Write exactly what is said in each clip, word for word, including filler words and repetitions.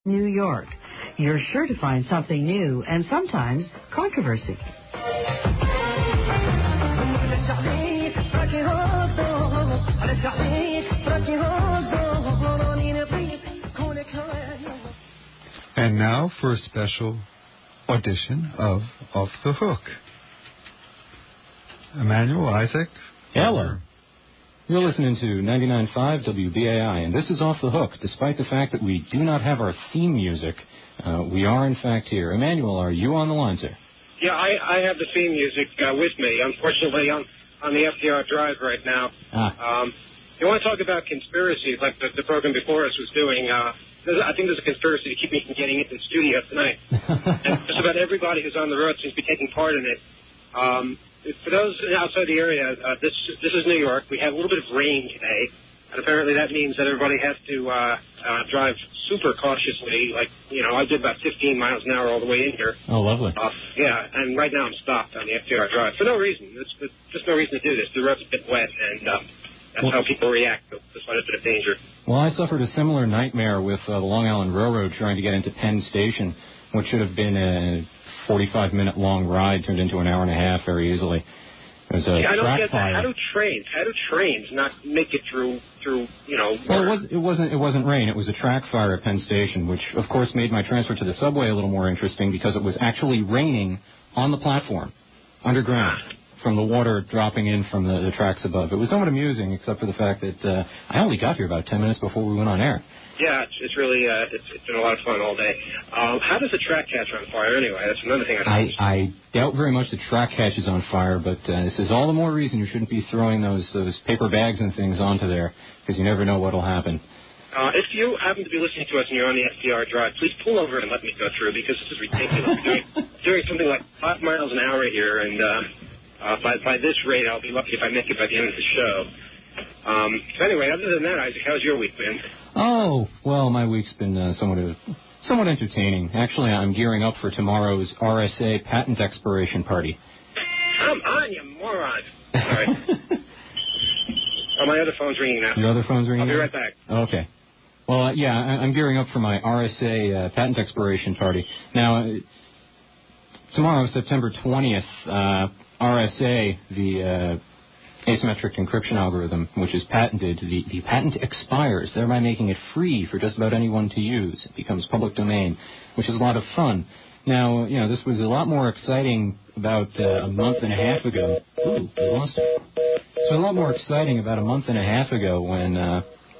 New York. You're sure to find something new and sometimes controversy. And now for a special audition of Off the Hook. Emmanuel, Isaac. Hello. You're listening to ninety-nine point five W B A I, and this is Off the Hook. Despite the fact that we do not have our theme music, uh, we are, in fact, here. Emmanuel, are you on the line, sir? Yeah, I, I have the theme music uh, with me. Unfortunately, I'm on the F D R Drive right now. Ah. Um, you want to talk about conspiracies like the, the program before us was doing. Uh, I think there's a conspiracy to keep me from getting into the studio tonight. And just about everybody who's on the road seems to be taking part in it. Um, for those outside the area, uh, this this is New York. We had a little bit of rain today, and apparently that means that everybody has to uh, uh, drive super cautiously. Like, you know, I did about fifteen miles an hour all the way in here. Oh, lovely. Uh, yeah, and right now I'm stopped on the F D R Drive for no reason. There's, there's just no reason to do this. The road's a bit wet, and um, that's well, how people react to despite a bit of danger. Well, I suffered a similar nightmare with uh, the Long Island Railroad trying to get into Penn Station, which should have been a forty-five minute long ride turned into an hour and a half very easily. It was a yeah, I don't track get fire. that. How do trains? How do trains not make it through through you know? Well, it was it wasn't it wasn't rain. It was a track fire at Penn Station, which of course made my transfer to the subway a little more interesting because it was actually raining on the platform, underground, from the water dropping in from the, the tracks above. It was somewhat amusing, except for the fact that uh, I only got here about ten minutes before we went on air. Yeah, it's, it's really uh, it's, it's been a lot of fun all day. Um, how does the track catch on fire anyway? That's another thing I don't I, understand. I doubt very much the track catches on fire, but uh, this is all the more reason you shouldn't be throwing those those paper bags and things onto there, because you never know what will happen. Uh, if you happen to be listening to us and you're on the F D R Drive, please pull over and let me go through, because this is ridiculous. doing, doing something like five miles an hour here, and uh, uh, by, by this rate, I'll be lucky if I make it by the end of the show. Um, so anyway, other than that, Isaac, how's your week been? Oh, well, my week's been uh, somewhat uh, somewhat entertaining. Actually, I'm gearing up for tomorrow's R S A patent expiration party. Come on, you moron. Sorry. Oh, my other phone's ringing now. Your other phone's ringing I'll be now? right back. Okay. Well, uh, yeah, I- I'm gearing up for my R S A uh, patent expiration party. Now, uh, tomorrow, September twentieth, uh, R S A, the uh, asymmetric encryption algorithm, which is patented, the, the patent expires, thereby making it free for just about anyone to use. It becomes public domain, which is a lot of fun. Now, you know, this was a lot more exciting about uh, a month and a half ago. Ooh, we lost it. This was a lot more exciting about a month and a half ago when, uh,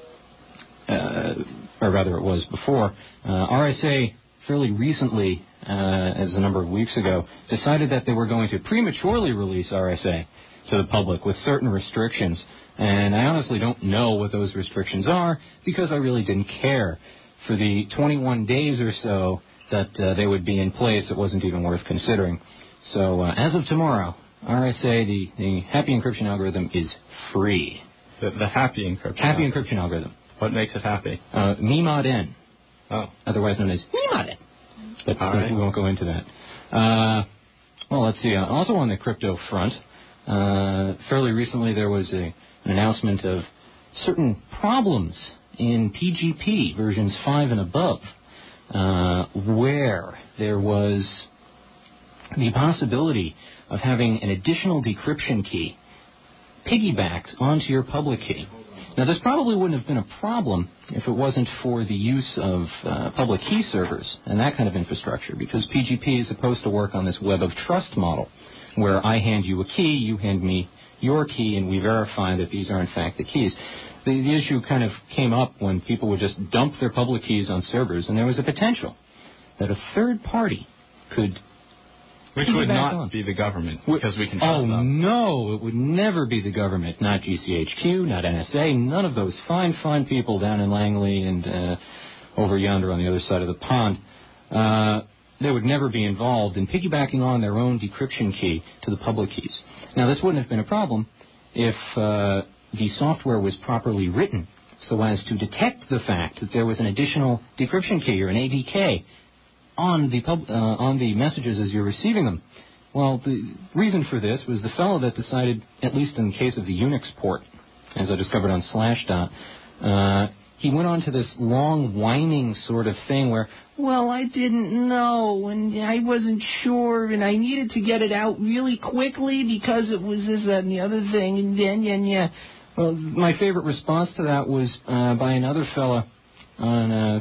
uh, or rather it was before, uh, R S A fairly recently, uh, as a number of weeks ago, decided that they were going to prematurely release R S A to the public with certain restrictions. And I honestly don't know what those restrictions are because I really didn't care. For the twenty-one days or so that uh, they would be in place, it wasn't even worth considering. So uh, as of tomorrow, R S A, the, the happy encryption algorithm, is free. The, the happy encryption Happy algorithm. encryption algorithm. What makes it happy? Uh, MeModN. Oh. Otherwise known as MeModN. But All we, right. we won't go into that. Uh, well, let's see. Uh, also on the crypto front, uh, fairly recently there was a, an announcement of certain problems in P G P versions five and above, uh, where there was the possibility of having an additional decryption key piggybacked onto your public key. Now, this probably wouldn't have been a problem if it wasn't for the use of uh, public key servers and that kind of infrastructure, because P G P is supposed to work on this web of trust model, where I hand you a key, you hand me your key, and we verify that these are, in fact, the keys. The, the issue kind of came up when people would just dump their public keys on servers, and there was a potential that a third party could Which would not on. be the government, because we can trust oh, them. Oh, no, it would never be the government, not G C H Q, not N S A, none of those fine, fine people down in Langley and uh, over yonder on the other side of the pond. Uh, they would never be involved in piggybacking on their own decryption key to the public keys. Now, this wouldn't have been a problem if uh, the software was properly written so as to detect the fact that there was an additional decryption key or an A D K on the pub, uh, on the messages as you're receiving them. Well, the reason for this was the fellow that decided, at least in the case of the Unix port, as I discovered on Slashdot, uh, he went on to this long whining sort of thing where, well, I didn't know, and I wasn't sure, and I needed to get it out really quickly because it was this, that, and the other thing, and then, yeah, yeah. Well, my favorite response to that was uh, by another fella on, uh,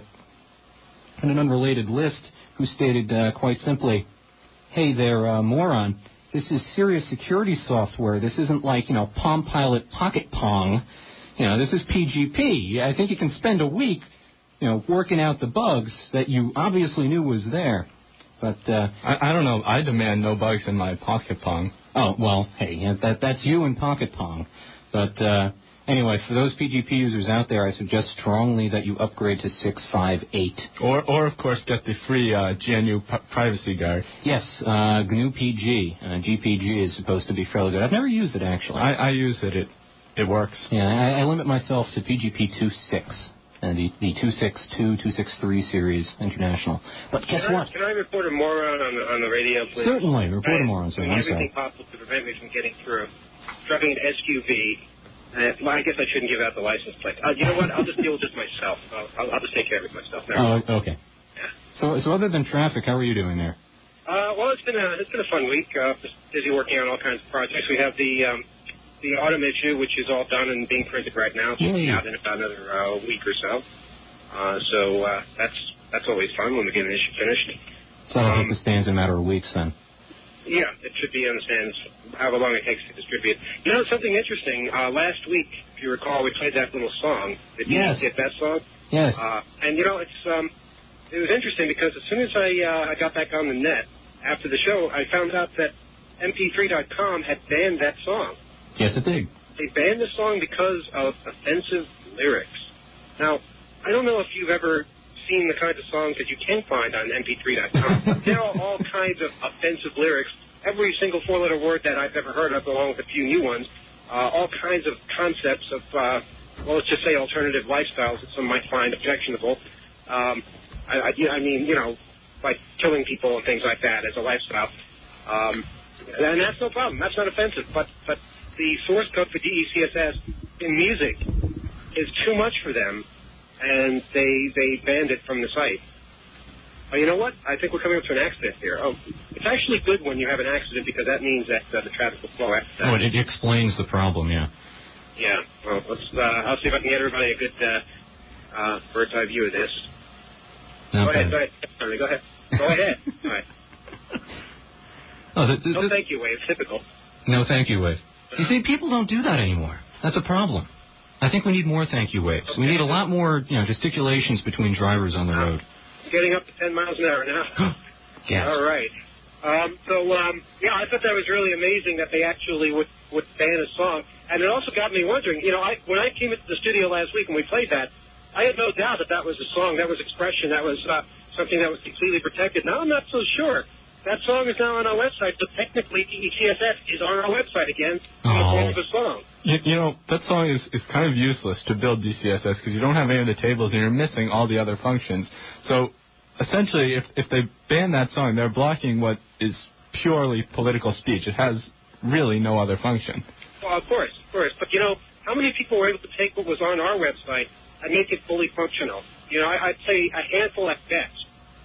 on an unrelated list who stated uh, quite simply, hey there, uh, moron, this is serious security software. This isn't like, you know, Palm Pilot Pocket Pong. You know, this is P G P. I think you can spend a week, you know, working out the bugs that you obviously knew was there. But, uh... I, I don't know. I demand no bugs in my Pocket Pong. Oh, well, hey, yeah, that that's you in Pocket Pong. But, uh, anyway, for those P G P users out there, I suggest strongly that you upgrade to six five eight. Or, or of course, get the free uh, G N U p- Privacy Guard. Yes, uh, G N U P G. Uh, G P G is supposed to be fairly good. I've never used it, actually. I, I use it. It it works. Yeah, I, I limit myself to P G P two point six. And the, the two sixty-two, two sixty-three series international. But guess can I, what? Can I report a moron on the, on the radio, please? Certainly, report a moron, sir. Doing everything possible to prevent me from getting through. Driving an S U V. Uh, well, I guess I shouldn't give out the license plate. Uh, you know what? I'll just deal with this myself. I'll, I'll, I'll just take care of it myself. Never oh, okay. Yeah. So, so other than traffic, how are you doing there? Uh, well, it's been a it's been a fun week. Uh, just busy working on all kinds of projects. We have the um, the autumn issue, which is all done and being printed right now. It's Yay. out in about another uh, week or so. Uh, so uh, that's that's always fun when we get an issue finished. So I Um, think the stands in a matter of weeks then. Yeah, it should be on the stands, however long it takes to distribute. You know, something interesting. Uh, last week, if you recall, we played that little song. Did you Yes. get that song? Yes. Uh, and, you know, it's um, it was interesting because as soon as I, uh, I got back on the net after the show, I found out that M P three dot com had banned that song. Yes, it did. They banned the song because of offensive lyrics. Now, I don't know if you've ever seen the kinds of songs that you can find on M P three dot com. There are all kinds of offensive lyrics. Every single four-letter word that I've ever heard of, along with a few new ones. Uh, all kinds of concepts of, uh, well, let's just say alternative lifestyles that some might find objectionable. Um, I, I, I mean, you know, like killing people and things like that as a lifestyle. Um, and that's no problem. That's not offensive. But, but the source code for D E C S S in music is too much for them. And they they banned it from the site. Oh, you know what? I think we're coming up to an accident here. Oh, it's actually good when you have an accident because that means that uh, the traffic will flow after that. Oh, it explains the problem, yeah. Yeah. Well, let's. Uh, I'll see if I can get everybody a good uh, uh, bird's eye view of this. Okay. Go ahead. Go ahead. Sorry, go ahead. Go ahead. All right. Oh, th- th- No, this- thank you, Wade. Typical. No, thank you, Wade. You see, people don't do that anymore. That's a problem. I think we need more thank you waves. Okay. We need a lot more, you know, gesticulations between drivers on the road. Getting up to ten miles an hour now. Yes. All right. Um, so, um, yeah, I thought that was really amazing that they actually would, would ban a song. And it also got me wondering, you know, I, when I came into the studio last week and we played that, I had no doubt that that was a song, that was expression, that was uh, something that was completely protected. Now I'm not so sure. That song is now on our website, but technically D E C S S is on our website again in the form of a song. You, you know, that song is, is kind of useless to build D C S S because you don't have any of the tables and you're missing all the other functions. So essentially, if, if they ban that song, they're blocking what is purely political speech. It has really no other function. Well, of course, of course. But, you know, how many people were able to take what was on our website and make it fully functional? You know, I, I'd say a handful at best.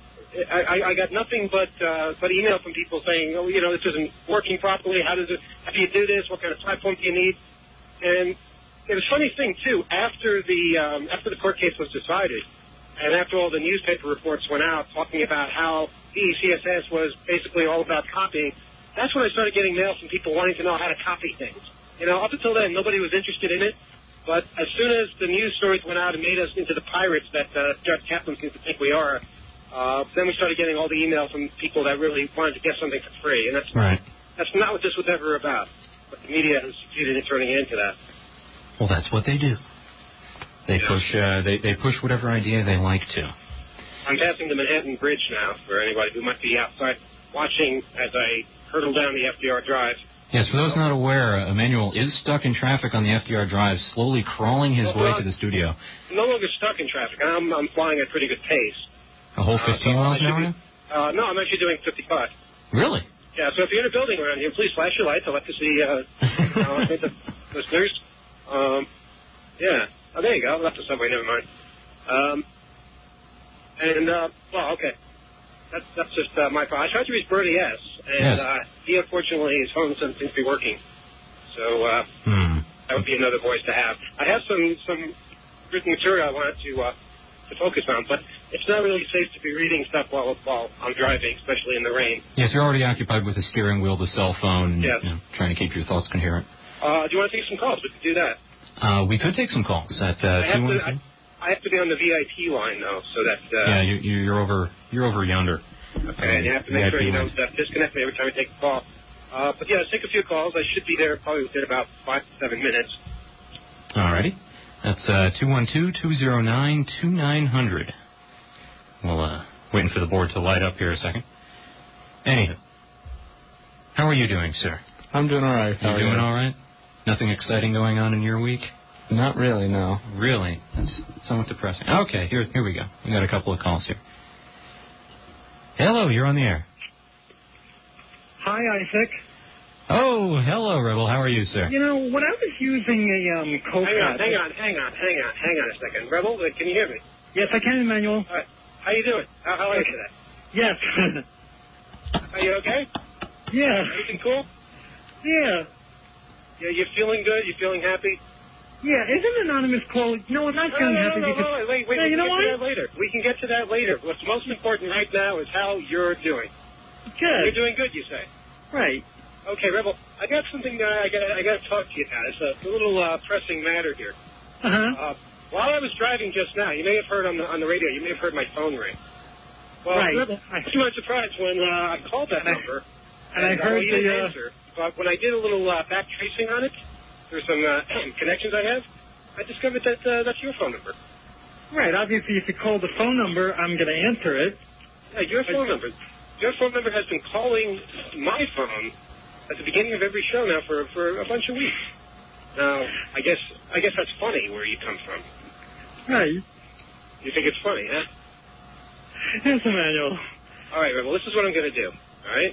I, I, I got nothing but uh, but email from people saying, oh, you know, this isn't working properly. How does it? How do you do this? What kind of platform do you need? And it was a funny thing too. After the um, after the court case was decided, and after all the newspaper reports went out talking about how D E C S S was basically all about copying, that's when I started getting mail from people wanting to know how to copy things. You know, up until then, nobody was interested in it. But as soon as the news stories went out and made us into the pirates that uh, Judge Kaplan seems to think we are, uh, then we started getting all the emails from people that really wanted to get something for free. And that's right. That's not what this was ever about. But the media has succeeded in turning it into that. Well, that's what they do. They Yeah. push. Uh, they they push whatever idea they like to. I'm passing the Manhattan Bridge now for anybody who might be outside watching as I hurtle down the F D R Drive. Yes, for those not aware, uh, Emmanuel is stuck in traffic on the F D R Drive, slowly crawling his Well, way well, to the studio. I'm no longer stuck in traffic. I'm, I'm flying at a pretty good pace. A whole fifteen uh, so miles I an should hour be- now? Uh, no, I'm actually doing fifty-five. Really? Yeah, so if you're in a building around here, please flash your lights. I'd like to see uh, uh, the listeners. Um, yeah. Oh, there you go. I left the subway. Never mind. Um, and, uh, well, okay. That's that's just uh, my problem. I tried to reach Bertie S., and Yes. uh, he, unfortunately, his phone doesn't seem to be working. So uh, Hmm. that would be another voice to have. I have some, some written material I wanted to uh, to focus on, but it's not really safe to be reading stuff while, while I'm driving, especially in the rain. Yes, you're already occupied with the steering wheel, the cell phone, and Yes. you know, trying to keep your thoughts coherent. Uh, do you want to take some calls? We could do that. Uh, we could take some calls at uh, I have two to. one I, two. I have to be on the V I P line though, so that. Uh, Yeah, you, you're over. You're over yonder. Okay, and you have to make sure you don't uh, disconnect me every time you take a call. Uh, but yeah, let's take a few calls. I should be there probably within about five to seven minutes. Alrighty. That's uh, two one two, two zero nine, two nine zero zero. Well, uh, waiting for the board to light up here a second. Anywho, how are you doing, sir? I'm doing all right. How You are doing you? all right? Nothing exciting going on in your week? Not really, no. Really? That's somewhat depressing. Okay, here here we go. We got a couple of calls here. Hello, you're on the air. Hi, Isaac. Oh, hello, Rebel. How are you, sir? You know, when I was using a um, Hang Coca... on, hang on, hang on, hang on, hang on a second. Rebel, uh, can you hear me? Yes, I can, Emmanuel. All right. How you doing? How, how are you today? Yes. Are you okay? yeah. Everything cool? Yeah. Yeah, you feeling good? You feeling happy? Yeah, isn't Anonymous call... No, I'm not No, feeling no, happy no, no, because... no, wait, wait, No, we you can know get to what? that later. We can get to that later. What's most important right now is how you're doing. Good. You're doing good, you say? Right. Okay, Rebel, I got something uh, I got I got to talk to you about. It's a, it's a little uh, pressing matter here. Uh-huh. Uh, while I was driving just now, you may have heard on the on the radio, you may have heard my phone ring. Well, Right. Rebel, I was not surprised when uh, I called that And I- number. and I heard you the, didn't uh, answer. But when I did a little uh, back tracing on it, through some uh, connections I have, I discovered that uh, that's your phone number. Right, obviously if you call the phone number, I'm going to answer it. Yeah, your phone number. Your phone number has been calling my phone at the beginning of every show now for for a bunch of weeks. Now, I guess I guess that's funny where you come from. Right. You think it's funny, huh? Yes, Emmanuel. All right, Rebel, this is what I'm going to do. All right?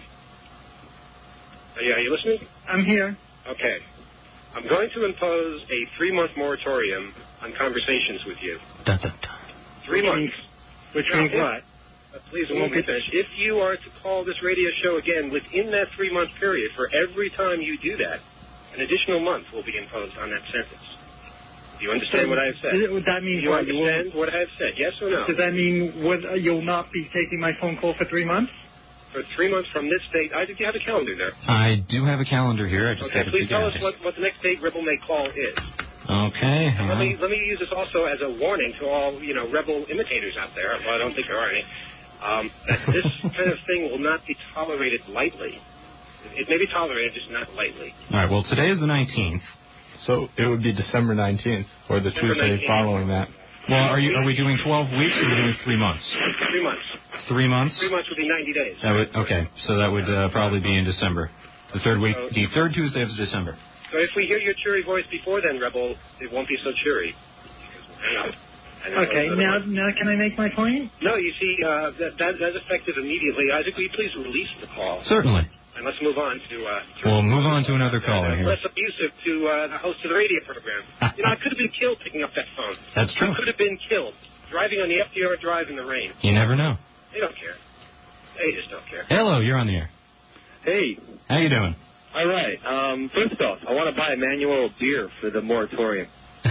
Are you, are you listening? I'm here. Okay. I'm going to impose a three-month moratorium on conversations with you. Dun, dun, dun. Three months. Which Now, means if- what? Uh, please, it won't be finished. If you are to call this radio show again within that three-month period, for every time you do that, an additional month will be imposed on that sentence. Do you understand what I have said? Does it- Would that mean Do you what? You won't- understand what I have said? Yes or no? Does that mean what, uh, you'll not be taking my phone call for three months? For three months from this date, I think you have a calendar there. I do have a calendar here. I just Okay, have to please figure tell out us what, what the next date Rebel May Call is. Okay. And let me well, let me use this also as a warning to all you know Rebel imitators out there. Well, I don't think there are any. Um, that this kind of thing will not be tolerated lightly. It may be tolerated, just not lightly. all right. Well, today is the nineteenth. So it would be December nineteenth, or the December Tuesday nineteenth. following that. Well, are you are we doing twelve weeks or are we doing three months? Three months. Three months. Three months would be ninety days. That would okay. So that would uh, probably be in December, the third week, the third Tuesday of December. So if we hear your cheery voice before then, Rebel, it won't be so cheery. Because we'll hang up. And then Okay, we'll- now now can I make my point? No, you see, uh, that, that that's effective immediately. Isaac, will you please release the call? Certainly. And let's move on to... Uh, to We'll move on to another uh, caller here. Less abusive to uh, the host of the radio program. You know, I could have been killed picking up that phone. That's true. I could have been killed driving on the F D R Drive in the rain. You never know. They don't care. They just don't care. Hello, you're on the air. Hey, How you doing? all right. Um, first off, I want to buy Emmanuel a beer for the moratorium.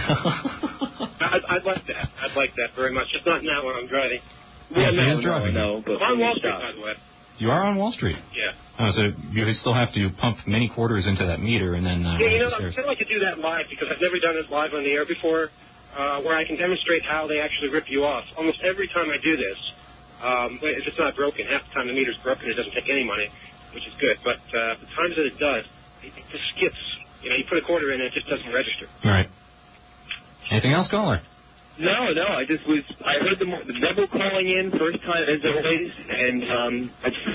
I'd, I'd like that. I'd like that very much. Just not now when I'm driving. Yes, he no, is driving. No, no, but I'm on when you Wall Street, stop. by the way. You are on Wall Street. Yeah. Oh, so you would still have to pump many quarters into that meter and then. Uh, Yeah, you know, run up the I'd stairs. kind of like to do that live because I've never done it live on the air before, uh, where I can demonstrate how they actually rip you off. Almost every time I do this, um, if it's not broken, half the time the meter's broken, it doesn't take any money, which is good. But uh, the times that it does, it, it just skips. You know, you put a quarter in, and it just doesn't register. All right. Anything else, caller? No, no. I just was. I heard the, the rebel calling in first time as always, and um, I just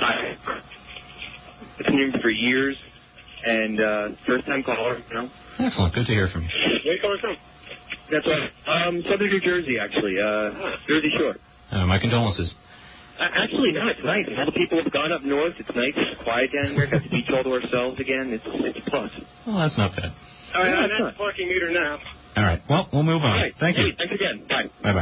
I've been here for years, and uh, first time caller. You know. Excellent. Good to hear from you. Where are you calling from? That's right. Um, Southern New Jersey, actually. Uh, Jersey Shore. Uh, my condolences. Uh, actually, no, it's nice. All the people have gone up north. It's nice. It's quiet down here. Got the beach all to ourselves again. It's it's a plus. Well, that's not bad. All right, Yeah, I'm it's at not. the parking meter now. All right. Well, we'll move on. All right. Thank you. Hey, thanks again. Bye. Bye bye.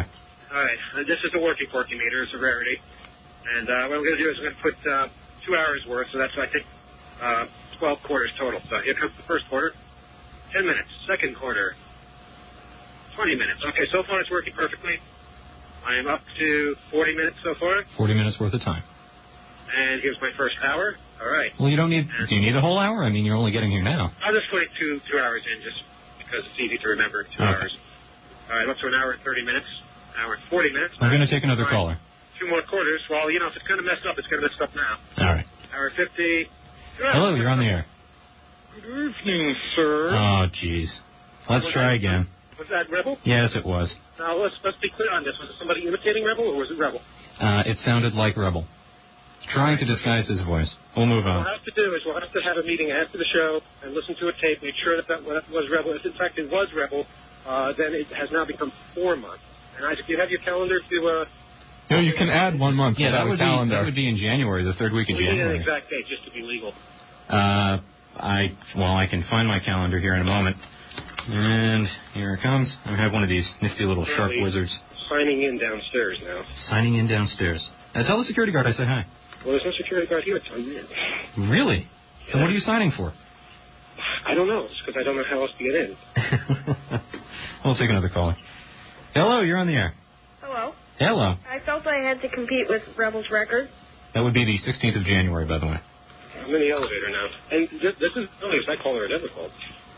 All right. Uh, this is the working porky meter. It's a rarity. And uh, what I'm going to do is I'm going to put uh, two hours worth, so that's, I think, uh, twelve quarters total. So here comes the first quarter. ten minutes. Second quarter. twenty minutes. Okay, so far it's working perfectly. I am up to forty minutes so far. forty minutes worth of time. And here's my first hour. All right. Well, you don't need... Do you need a whole hour? I mean, you're only getting here now. I'll just put two, two hours in just because it's easy to remember. Two Okay. hours. All right, up to an hour and thirty minutes. An hour and forty minutes. I'm going to take another All right. caller. Two more quarters. Well, you know, if it's going to mess up, it's going to mess up now. All right. Hour fifty. Hello, you're on the air. Good evening, sir. Oh, jeez. Let's Was try that- again. Was that Rebel? Yes, it was. Now, let's, let's be clear on this. Was it somebody imitating Rebel, or was it Rebel? Uh, it sounded like Rebel. Trying to disguise his voice. We'll move What on. we'll have to do is we'll have to have a meeting after the show and listen to a tape, make sure that that was Rebel. If, in fact, it was Rebel, uh, then it has now become four months. And Isaac, do you have your calendar to... Uh, No, you can add one month Yeah, that without would a calendar. be that would be in January, the third week of we need an January. exact date just to be legal. Uh, I well, I can find my calendar here in a moment. And here it comes. I have one of these nifty little sharp Apparently wizards Signing in downstairs now. signing in downstairs. Uh, tell the security guard I say hi. Well, there's no security guard here. It's on Really? Then what are you signing for? I don't know. It's because I don't know how else to get in. We'll take another caller. Hello, you're on the air. Hello. Hello. I felt I had to compete with Rebel's record. That would be the sixteenth of January, by the way. I'm in the elevator now. And this, this is the earliest I call her ever called.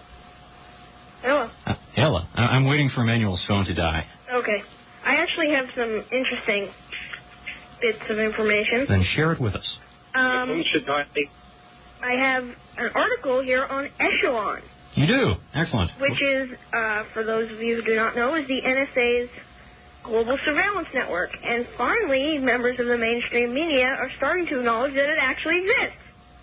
Hello. Uh, hello. I- I'm waiting for Emmanuel's phone to die. Okay. I actually have some interesting bits of information. Then share it with us. My Um, phone should die. I have an article here on Echelon, You do. Excellent. which is, uh, for those of you who do not know, is the N S A's global surveillance network. And finally, members of the mainstream media are starting to acknowledge that it actually exists.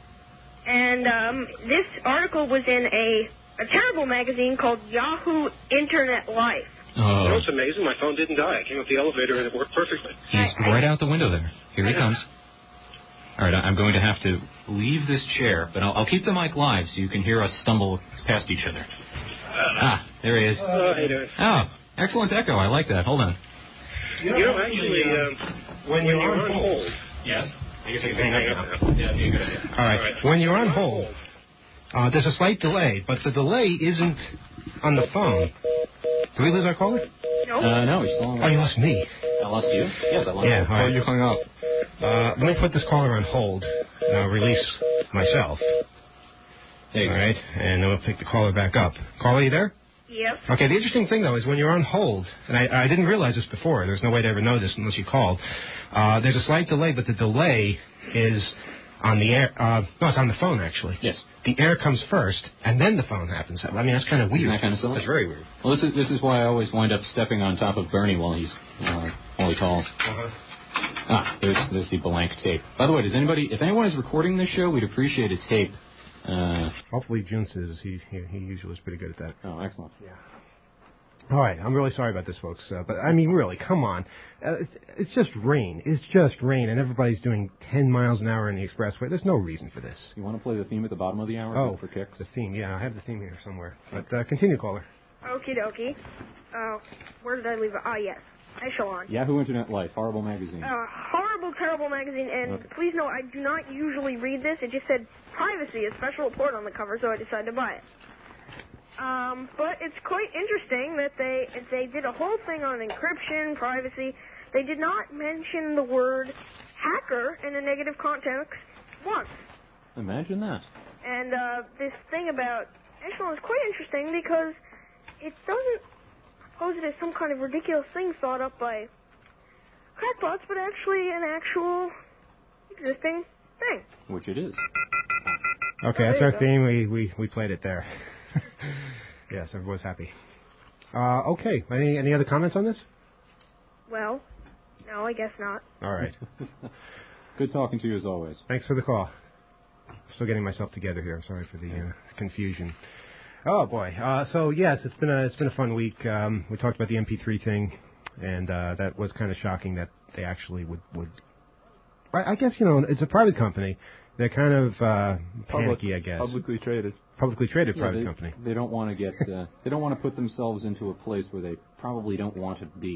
And um, this article was in a, a terrible magazine called Yahoo Internet Life. You know, Oh, it's amazing. My phone didn't die. I came up the elevator and it worked perfectly. he's right out the window there. Here he comes. All right, I'm going to have to leave this chair, but I'll, I'll keep the mic live so you can hear us stumble past each other. Ah, there he is. Oh, how you doing? Oh, excellent echo. I like that. Hold on. You know, actually, um, when you're on hold... Yes. I guess I can hang up now. Yeah, be a good idea. All right. When you're on hold, uh, there's a slight delay, but the delay isn't on the phone. Did we lose our caller? No. Uh, no, he's still on. Oh, you lost me. I lost you? Yes, I lost Yeah, you. all right. Oh, you hung up. Uh, let me put this caller on hold, and I'll release myself. There you All go. right, and then we'll pick the caller back up. Caller, you there? Yep. Okay, the interesting thing, though, is when you're on hold, and I, I didn't realize this before, there's no way to ever know this unless you called, uh, there's a slight delay, but the delay is on the air, uh, no, it's on the phone, actually. Yes. The air comes first, and then the phone happens. I mean, that's kind of weird. Isn't that kind of silly? That's very weird. Well, this is this is why I always wind up stepping on top of Bernie while he's uh, while he calls. Uh-huh. Ah, there's there's the blank tape. By the way, does anybody, if anyone is recording this show, we'd appreciate a tape. Uh, Hopefully June says he, he he usually is pretty good at that. oh, excellent. Yeah. All right, I'm really sorry about this, folks. Uh, but I mean, really, come on. Uh, it's, it's just rain. It's just rain, and everybody's doing ten miles an hour in the expressway. There's no reason for this. You want to play the theme at the bottom of the hour? Oh, for kicks. the theme. Yeah, I have the theme here somewhere. But uh, continue, caller. Okie dokie. Uh, where did I leave it? Ah, yes. Echelon. Yahoo Internet Life, horrible magazine. Uh, horrible, terrible magazine, and Okay. please note, I do not usually read this. It just said privacy, a special report on the cover, so I decided to buy it. Um, but it's quite interesting that they they did a whole thing on encryption, privacy. They did not mention the word hacker in a negative context once. Imagine that. And uh, this thing about Echelon is quite interesting because it doesn't pose it as some kind of ridiculous thing thought up by crackpots, but actually an actual existing thing. Which it is. Okay, Oh, that's there our you go. theme. We, we, we played it there. Yes, everyone's happy. Uh, okay, any any other comments on this? Well, no, I guess not. All right. Good talking to you as always. Thanks for the call. Still getting myself together here. I'm sorry for the uh, confusion. Oh boy. Uh, so yes, it's been a it's been a fun week. Um, we talked about the M P three thing, and uh, that was kind of shocking that they actually would would. I, I guess you know it's a private company. They're kind of uh, Public, panicky, I guess. Publicly traded. Publicly traded Yeah, private they, company. They don't want to get. Uh, they don't want to put themselves into a place where they probably don't want to be.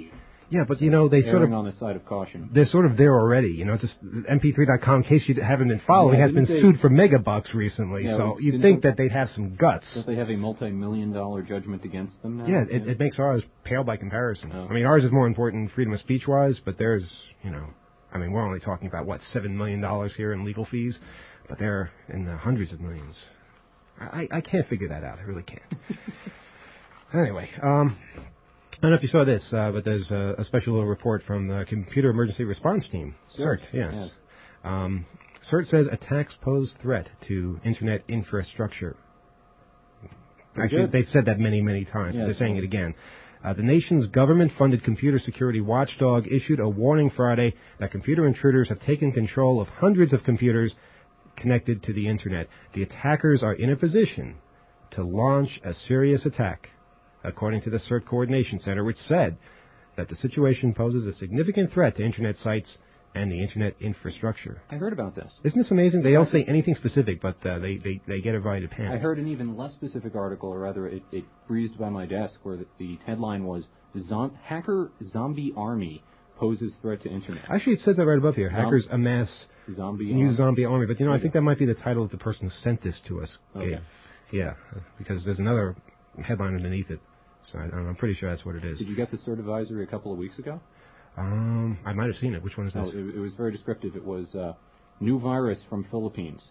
Yeah, but you know they sort of on the side of caution. They're sort of there already. You know, just M P three dot com. In case you haven't been following, yeah, has been they, sued for megabucks recently. Yeah, so well, you'd think that they'd have some guts. Don't they have a multi-million dollar judgment against them now? Yeah, it, it makes ours pale by comparison. Oh. I mean, ours is more important freedom of speech wise, but theirs, you know, I mean, we're only talking about what seven million dollars here in legal fees, but they're in the hundreds of millions. I, I can't figure that out. I really can't. Anyway, um. I don't know if you saw this, uh, but there's a, a special little report from the Computer Emergency Response Team, CERT, yes. yes. Um, CERT says attacks pose threat to Internet infrastructure. Actually, they've said that many, many times, yes, but they're saying it again. Uh, the nation's government-funded computer security watchdog issued a warning Friday that computer intruders have taken control of hundreds of computers connected to the Internet. The attackers are in a position to launch a serious attack, according to the CERT Coordination Center, which said that the situation poses a significant threat to Internet sites and the Internet infrastructure. I heard about this. Isn't this amazing? They don't say anything specific, but uh, they, they, they get everybody to panic. I heard an even less specific article, or rather it, it breezed by my desk, where the, the headline was, Zom- Hacker Zombie Army Poses Threat to Internet. Actually, it says that right above here. Zom- Hackers amass zombie new army. zombie army. But, you know, I think that might be the title that the person who sent this to us okay. gave. Yeah, because there's another headline underneath it. So I, I'm pretty sure that's what it is. Did you get the CERT advisory a couple of weeks ago? Um, I might have seen it. Which one is this? Oh, it, it was very descriptive. It was uh, new virus from Philippines.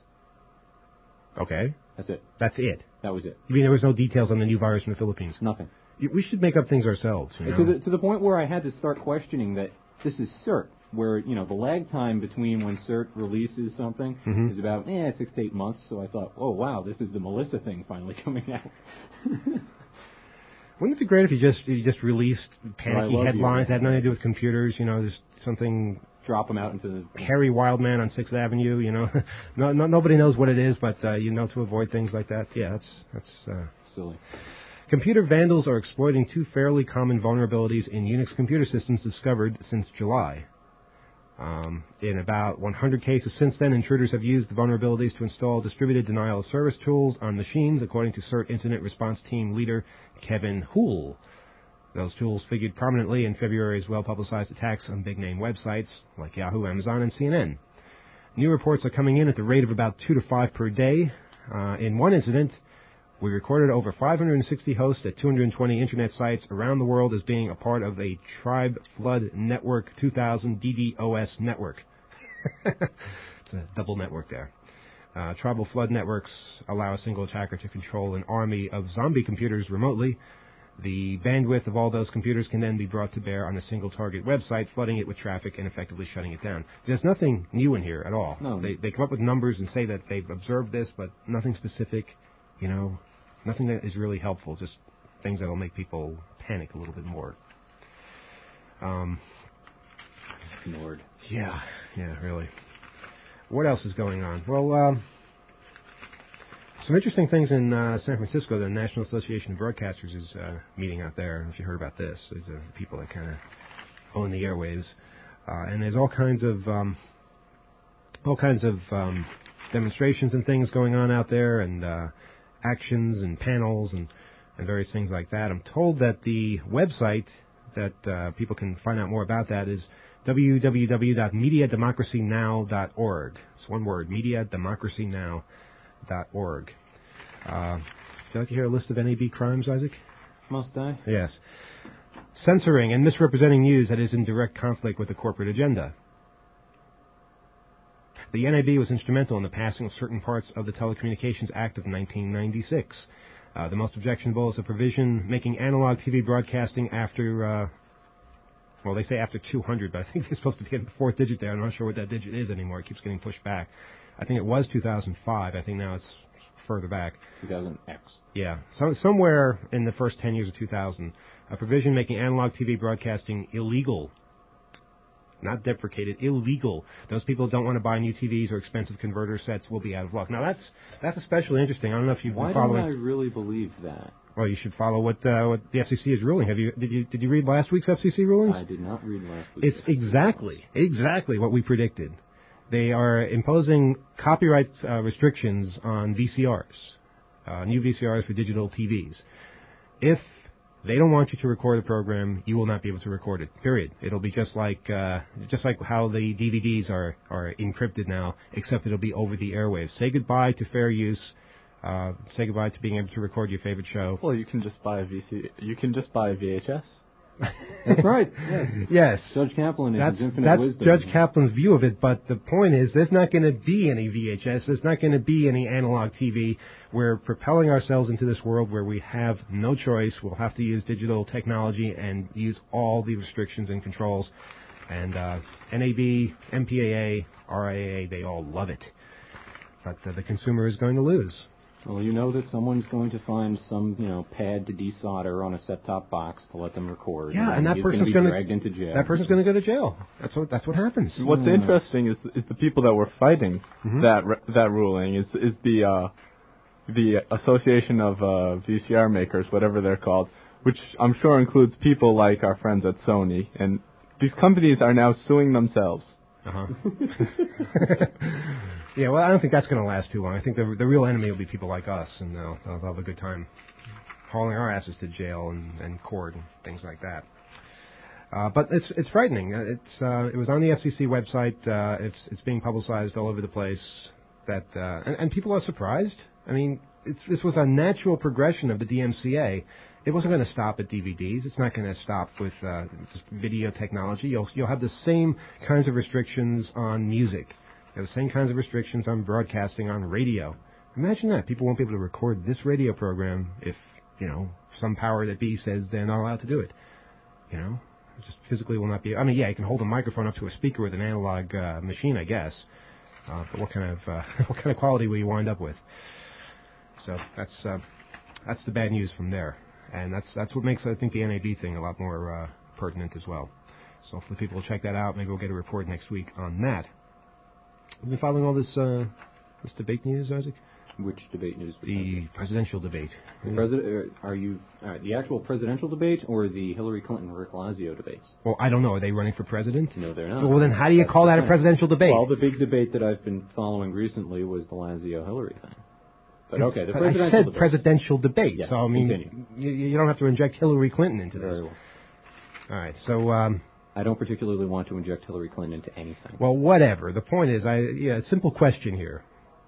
Okay. That's it. That's it? That was it. You mean there was no details on the new virus from the Philippines? Nothing. You, we should make up things ourselves. You know? To the to the point where I had to start questioning that this is CERT, where, you know, the lag time between when CERT releases something mm-hmm. is about, eh, six to eight months. So I thought, oh, wow, this is the Melissa thing finally coming out. Wouldn't it be great if you just you just released panicky well, headlines that had nothing to do with computers? You know, just something. Drop them out into the. Harry Wildman on Sixth Avenue. You know, no, no, nobody knows what it is, but uh, you know to avoid things like that. Yeah, that's that's uh, silly. Computer vandals are exploiting two fairly common vulnerabilities in Unix computer systems discovered since July. Um, in about one hundred cases since then, intruders have used the vulnerabilities to install distributed denial of service tools on machines, according to CERT Incident Response Team leader Kevin Houle. Those tools figured prominently in February's well-publicized attacks on big-name websites like Yahoo, Amazon, and C N N. New reports are coming in at the rate of about two to five per day. Uh, in one incident, we recorded over five hundred sixty hosts at two hundred twenty Internet sites around the world as being a part of a Tribe Flood Network two thousand D DoS network. It's a double network there. Uh, tribal flood networks allow a single attacker to control an army of zombie computers remotely. The bandwidth of all those computers can then be brought to bear on a single target website, flooding it with traffic and effectively shutting it down. There's nothing new in here at all. No. They, they come up with numbers and say that they've observed this, but nothing specific, you know, nothing that is really helpful, just things that will make people panic a little bit more. Um, Lord. Yeah, yeah, really. What else is going on? Well, um, some interesting things in uh, San Francisco. The National Association of Broadcasters is uh, meeting out there. I don't know if you heard about this. There's uh, people that kind of own the airwaves, uh, and there's all kinds of um, all kinds of um, demonstrations and things going on out there, and uh, actions and panels and, and various things like that. I'm told that the website that uh, people can find out more about that is w w w dot media democracy now dot org. It's one word, media democracy now dot org. Uh, would you like to hear a list of N A B crimes, Isaac? Must I? Yes. Censoring and misrepresenting news that is in direct conflict with the corporate agenda. The N A B was instrumental in the passing of certain parts of the Telecommunications Act of nineteen ninety-six. Uh, the most objectionable is a provision making analog T V broadcasting after, uh, well, they say after two hundred, but I think they're supposed to be getting the fourth digit there. I'm not sure what that digit is anymore. It keeps getting pushed back. I think it was two thousand five. I think now it's further back. two thousand X. Yeah. So, somewhere in the first ten years of two thousand, a provision making analog T V broadcasting illegal. Not deprecated, illegal. Those people who don't want to buy new T Vs or expensive converter sets will be out of luck. Now, that's that's especially interesting. I don't know if you've Why been following. Why don't I really believe that? Well, you should follow what uh, what the F C C is ruling. Have you did you did you read last week's F C C rulings? I did not read last week's. It's exactly exactly what we predicted. They are imposing copyright uh, restrictions on V C Rs, uh, new V C Rs for digital T Vs. If They don't want you to record a program. You will not be able to record it. Period. It'll be just like uh, just like how the D V Ds are are encrypted now, except it'll be over the airwaves. Say goodbye to fair use. Uh, say goodbye to being able to record your favorite show. Well, you can just buy a V C. You can just buy a V H S. That's right. Yes. Yes. Judge Kaplan is that's, his infinite that's wisdom. Judge Kaplan's view of it, but the point is there's not going to be any V H S. There's not going to be any analog T V. We're propelling ourselves into this world where we have no choice. We'll have to use digital technology and use all the restrictions and controls. And uh, N A B, M P A A, R I A A, they all love it. But uh, the consumer is going to lose. Well, you know that someone's going to find some, you know, pad to desolder on a set-top box to let them record. Yeah, and, and that he's person's going to be gonna, dragged into jail. That person's going to go to jail. That's what that's what happens. What's Mm. interesting is is the people that were fighting Mhm. that re- that ruling is is the uh, the Association of uh, V C R Makers, whatever they're called, which I'm sure includes people like our friends at Sony, and these companies are now suing themselves. Uh-huh. Yeah, well, I don't think that's going to last too long. I think the the real enemy will be people like us, and they'll, they'll have a good time hauling our asses to jail and, and court and things like that. Uh, but it's it's frightening. Uh, It's uh, it was on the F C C website. Uh, it's it's being publicized all over the place. That uh, and, and people are surprised. I mean, it's, this was a natural progression of the D M C A. It wasn't going to stop at D V Ds. It's not going to stop with uh, just video technology. You'll you'll have the same kinds of restrictions on music. You have the same kinds of restrictions on broadcasting on radio. Imagine that. People won't be able to record this radio program if, you know, some power that be says they're not allowed to do it. You know? It just physically will not be... I mean, yeah, you can hold a microphone up to a speaker with an analog uh, machine, I guess. Uh, but what kind of uh, what kind of quality will you wind up with? So that's uh, that's the bad news from there. And that's that's what makes, I think, the N A B thing a lot more uh, pertinent as well. So hopefully people will check that out. Maybe we'll get a report next week on that. Have you been following all this uh, this debate news, Isaac? Which debate news? The presidential debate. The president? Are you uh, the actual presidential debate or the Hillary Clinton Rick Lazio debates? Well, I don't know. Are they running for president? No, they're not. Well, then how do you That's call the that a thing. presidential debate? Well, the big debate that I've been following recently was the Lazio Hillary thing. But okay, the But presidential I said debate. presidential debate. Yes, so I mean, continue. you, you don't have to inject Hillary Clinton into this. Very well. All right. So. Um, I don't particularly want to inject Hillary Clinton into anything. Well, whatever. The point is, I yeah, simple question here.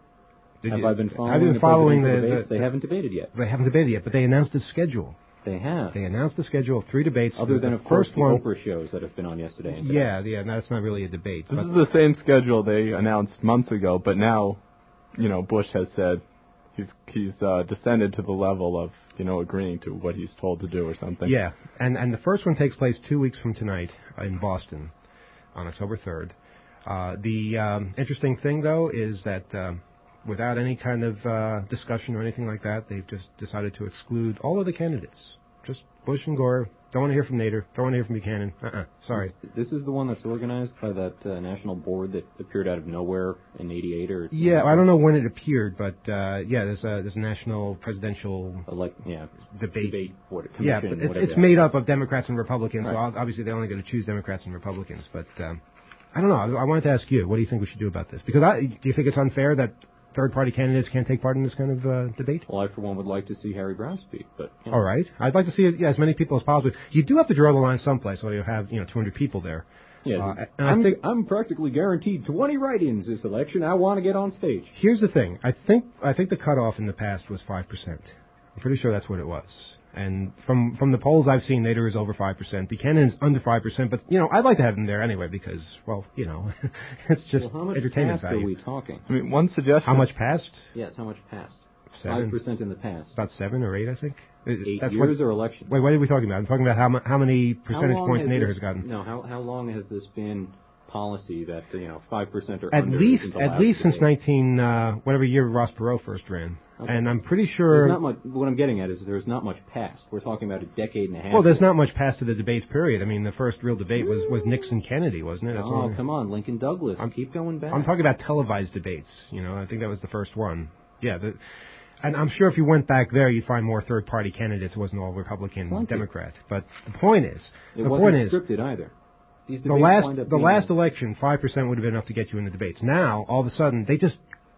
Did have you, I been following, have you been the following presidential the, debates? the, They haven't debated yet. They haven't debated yet, but they announced the schedule. They have. They announced the schedule of three debates. Other the, than, the of course, first the one, Oprah shows that have been on yesterday and today. Yeah, yeah, no, that's not really a debate. This But is the same schedule they announced months ago, but now, you know, Bush has said he's he's uh, descended to the level of, you know, agreeing to what he's told to do or something. yeah, and and the first one takes place two weeks from tonight in Boston, on October third. Uh, the um, interesting thing, though, is that um, without any kind of uh, discussion or anything like that, they've just decided to exclude all of the candidates. Just Bush and Gore. Don't want to hear from Nader. Don't want to hear from Buchanan. Uh-uh. Sorry. This is the one that's organized by that uh, national board that appeared out of nowhere in eighty-eight, or Yeah, I don't know when it appeared, but uh, yeah, there's a there's a national presidential like yeah debate. debate what, Yeah, commission, but it's, whatever it's that made is. up of Democrats and Republicans. So Right. ob- obviously they're only going to choose Democrats and Republicans. But um, I don't know. I, I wanted to ask you, what do you think we should do about this? Because I, do you think it's unfair that third-party candidates can't take part in this kind of uh, debate? Well, I for one would like to see Harry Brown speak, but you know. All right, I'd like to see yeah, as many people as possible. You do have to draw the line someplace, or you have you know two hundred people there. Yeah, Uh, and I I'm, think I'm practically guaranteed twenty write-ins this election. I want to get on stage. here's the thing. I think I think the cutoff in the past was five percent. I'm pretty sure that's what it was. And from from the polls I've seen, Nader is over five percent. Buchanan's under five percent. But you know, I'd like to have him there anyway because, well, you know, it's just Well, how much entertainment past value. are we talking? I mean, one suggestion. How much passed? Yes, how much past? Seven. Five percent in the past. About seven or eight, I think. Eight That's years what, or election? Wait, what are we talking about? I'm talking about how mu- how many percentage How long points Nader this, has gotten. No, how how long has this been policy that you know five percent or At under least, isn't at allowed least to since debate? nineteen, uh, whatever year Ross Perot first ran, Okay. and I'm pretty There's sure. not much. What I'm getting at is there's not much past. We're talking about a decade and a half. Well, there's not much past to the debates period. I mean, the first real debate was, was Nixon Kennedy, wasn't it? That's Oh, only- come on, Lincoln Douglas. I'm- Keep going back. I'm talking about televised debates. You know, I think that was the first one. Yeah, the, and I'm sure if you went back there, you'd find more third-party candidates. It wasn't all Republican, Plenty. Democrat. But the point is, It the wasn't point is, scripted either. These the debates last wind up the being- last election, five percent would have been enough to get you in the debates. Now, all of a sudden, they just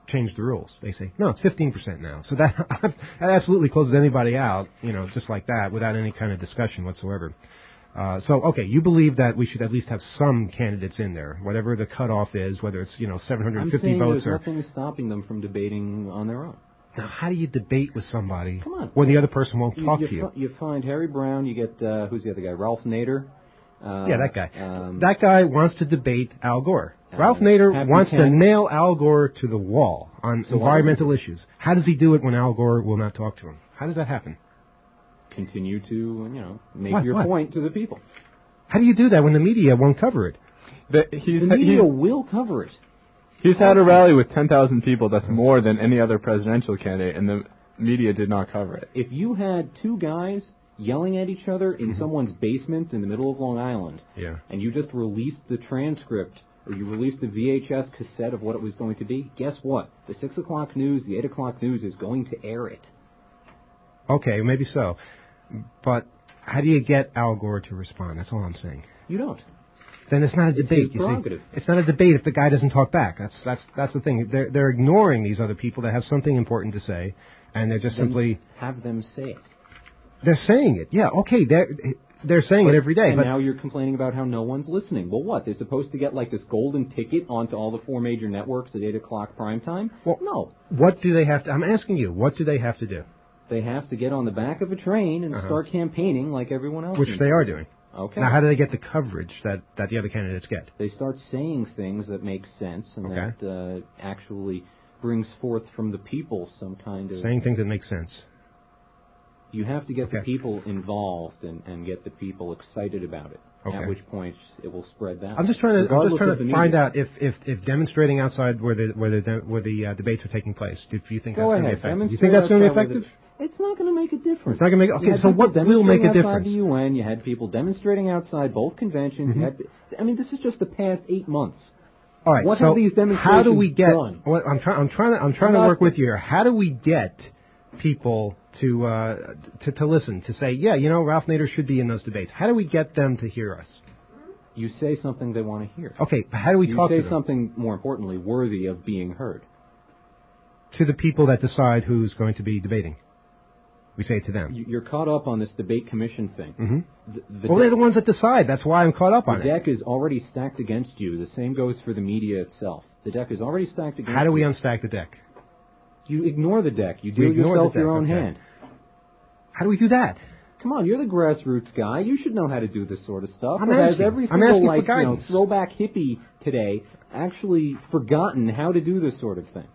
change the rules. They say, no, it's fifteen percent now. So that, that absolutely closes anybody out, you know, just like that, without any kind of discussion whatsoever. Uh, so, okay, you believe that we should at least have some candidates in there, whatever the cutoff is, whether it's, you know, seven hundred fifty I'm saying votes there's or... nothing stopping them from debating on their own. Now, how do you debate with somebody Come on. when the other person won't talk you, to you? Fi- you find Harry Brown, you get, uh, who's the other guy, Ralph Nader. Uh, Yeah, that guy. Um, that guy wants to debate Al Gore. Uh, Ralph Nader Pat wants to Buchanan. nail Al Gore to the wall on So what environmental issues. How does he do it when Al Gore will not talk to him? How does that happen? Continue to, you know, make What? your What? point to the people. How do you do that when the media won't cover it? The, he's, The media he's, will cover it. he's had a rally with ten thousand people. That's more than any other presidential candidate, and the media did not cover it. If you had two guys yelling at each other in Mm-hmm. someone's basement in the middle of Long Island, Yeah. and you just released the transcript, or you released a V H S cassette of what it was going to be, guess what? The six o'clock news, the eight o'clock news is going to air it. Okay, maybe so. But how do you get Al Gore to respond? That's all I'm saying. You don't. Then it's not a It's debate. his You see, prerogative. it's not a debate if the guy doesn't talk back. That's that's that's the thing. They're they're ignoring these other people that have something important to say, and they're just Then simply have them say it. they're saying it. Yeah, okay, they're they're saying it every day. And But now you're complaining about how no one's listening. Well, what? They're supposed to get like this golden ticket onto all the four major networks at eight o'clock prime time? Well, no. what do they have to? I'm asking you. What do they have to do? They have to get on the back of a train and Uh-huh. start campaigning like everyone else. Which needs they to are do. doing. Okay. Now, how do they get the coverage that, that the other candidates get? They start saying things that make sense and Okay. that uh, actually brings forth from the people some kind of... Saying things that make sense. You have to get the Okay. people involved and, and get the people excited about it. Okay. At which point it will spread that. I'm just trying to I'm Regardless just trying of the to find media. out if, if, if demonstrating outside where the where the de- where the uh, debates are taking place. Do you think Go that's going to ahead. be effective? Do you Demonstrate think that's going to be outside where the- effective? It's not going to make a difference. It's not going to make. You Okay, had so people what will make a demonstrating outside difference? the U N, you had people demonstrating outside both conventions. Mm-hmm. You had, I mean, this is just the past eight months. All right. What so have these demonstrations how do we get? done? Well, I'm trying. I'm trying to. I'm trying to Nothing. work with you here. How do we get people to uh, to to listen to say, yeah, you know, Ralph Nader should be in those debates? How do we get them to hear us? You say something they want to hear. Okay, but how do we you talk say to them? something, more importantly, worthy of being heard. To the people that decide who's going to be debating. We say it to them. You- You're caught up on this debate commission thing. Mm-hmm. The, the Well, they're the ones that decide. That's why I'm caught up on the it. deck is already stacked against you. The same goes for the media itself. The deck is already stacked against you. How do we unstack the deck? You ignore the deck. You We deal ignore yourself the your deck, own okay. hand. How do we do that? Come on, you're the grassroots guy. You should know how to do this sort of stuff. I'm But has asking. every I'm single asking for like you know, guidance. throwback hippie today actually forgotten how to do this sort of thing?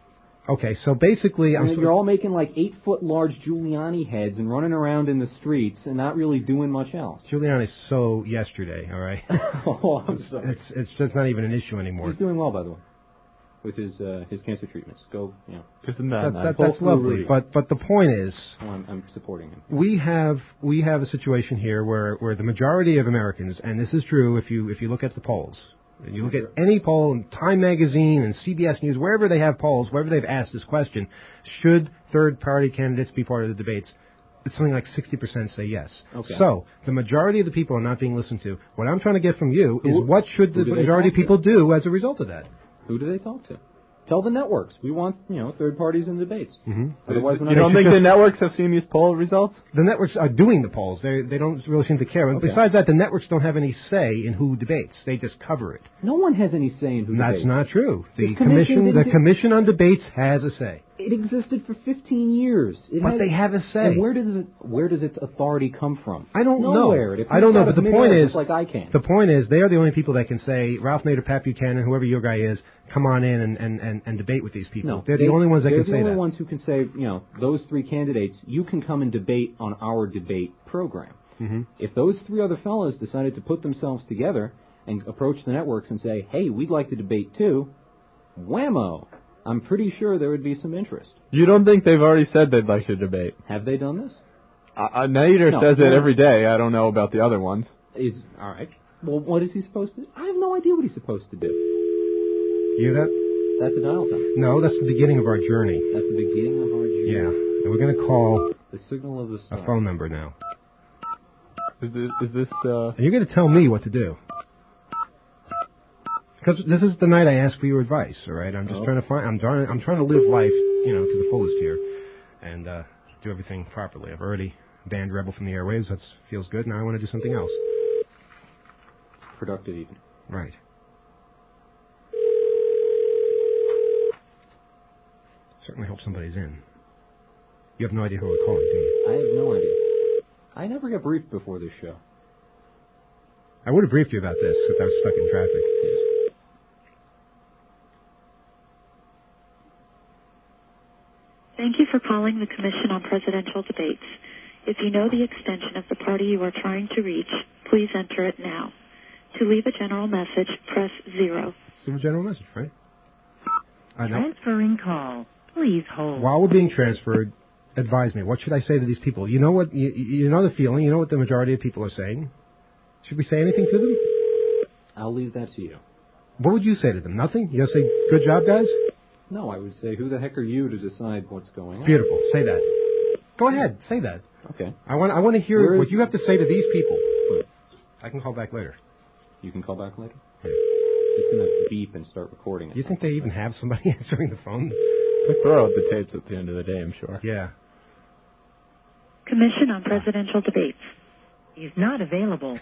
Okay, so basically, I'm And sort you're of- all making like eight foot large Giuliani heads and running around in the streets and not really doing much else. Giuliani's so yesterday, all right? Oh, I'm sorry. It's it's just not even an issue anymore. He's doing well, by the way, with his uh, his cancer treatments. Go, you know. Isn't That, that, that, nice? that's lovely, but but the point is, Oh, I'm, I'm supporting him. we have we have a situation here where, where the majority of Americans, and this is true if you if you look at the polls, and you look at any poll in Time Magazine and C B S News, wherever they have polls, wherever they've asked this question, should third-party candidates be part of the debates? It's something like sixty percent say yes. Okay. So the majority of the people are not being listened to. What I'm trying to get from you is Who- what should the who do they majority of talk to? people do as a result of that? Who do they talk to? Tell the networks. We want, you know, third parties in debates. Mm-hmm. Otherwise, we're You not don't gonna- think the networks have seen these poll results? The networks are doing the polls. They they don't really seem to care. And Okay. besides that, the networks don't have any say in who debates. They just cover it. No one has any say in who That's debates. not true. The This commission commission, the didn't do- commission on debates has a say. It existed for fifteen years. It But has- they have a say. And where does it, where does its authority come from? I don't Nowhere. know. It I don't know. appears But the out of point midair, is, just like I can. the point is, they are the only people that can say Ralph Nader, Pat Buchanan, whoever your guy is, come on in and, and, and, and debate with these people. No, they're the they- only ones that they're can the say only that. ones who can say, you know, those three candidates, you can come and debate on our debate program. Mm-hmm. If those three other fellows decided to put themselves together and approach the networks and say, hey, we'd like to debate too, whammo, I'm pretty sure there would be some interest. You don't think they've already said they'd like to debate? Have they done this? Uh, uh, Nader No, says no. it every day. I don't know about the other ones. Is all right. Well, what is he supposed to do? I have no idea what he's supposed to do. You hear that? That's a dial tone. No, that's the beginning of our journey. That's the beginning of our journey. Yeah. And we're going to call The signal of the a star. phone number now. Is this, is this uh... And you're going to tell me what to do. Because this is the night I ask for your advice. All right, I'm just Oh. trying to find. I'm trying. I'm trying to live life, you know, to the fullest here, and uh, do everything properly. I've already banned Rebel from the airwaves. That feels good. Now I want to do something else. Productive even. Right. Certainly hope somebody's in. You have no idea who we're calling, do you? I have no idea. I never get briefed before this show. I would have briefed you about this, except I was stuck in traffic. Thank you for calling the Commission on Presidential Debates. If you know the extension of the party you are trying to reach, please enter it now. To leave a general message, press zero. It's a general message, right? I know. Transferring call. Please hold. While we're being transferred, advise me. What should I say to these people? You know what? You, you know the feeling. You know what the majority of people are saying. Should we say anything to them? I'll leave that to you. What would you say to them? Nothing? You'll say, "Good job, guys." No, I would say, who the heck are you to decide what's going on? Beautiful. Say that. Go ahead. Say that. Okay. I want. I want to hear Where what is- you have to say to these people. I can call back later. You can call back later? Yeah. It's going to beep and start recording it. Do you think they even have somebody answering the phone? They throw out the tapes at the end of the day, I'm sure. Yeah. Commission on Presidential Debates. Is not available.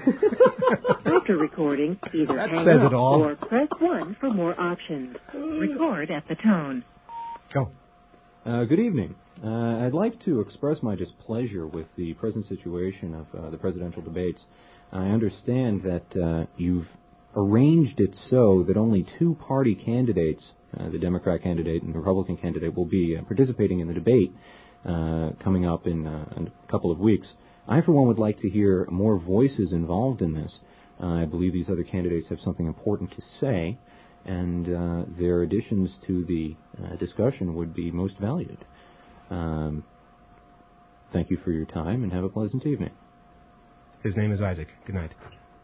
After recording, either That hang says up it all. or press one for more options. Record at the tone. Go. Uh, good evening. Uh, I'd like to express my displeasure with the present situation of uh, the presidential debates. I understand that uh, you've arranged it so that only two party candidates, uh, the Democrat candidate and the Republican candidate, will be uh, participating in the debate uh, coming up in, uh, in a couple of weeks. I, for one, would like to hear more voices involved in this. Uh, I believe these other candidates have something important to say, and uh, their additions to the uh, discussion would be most valued. Um, thank you for your time, and have a pleasant evening. His name is Isaac. Good night.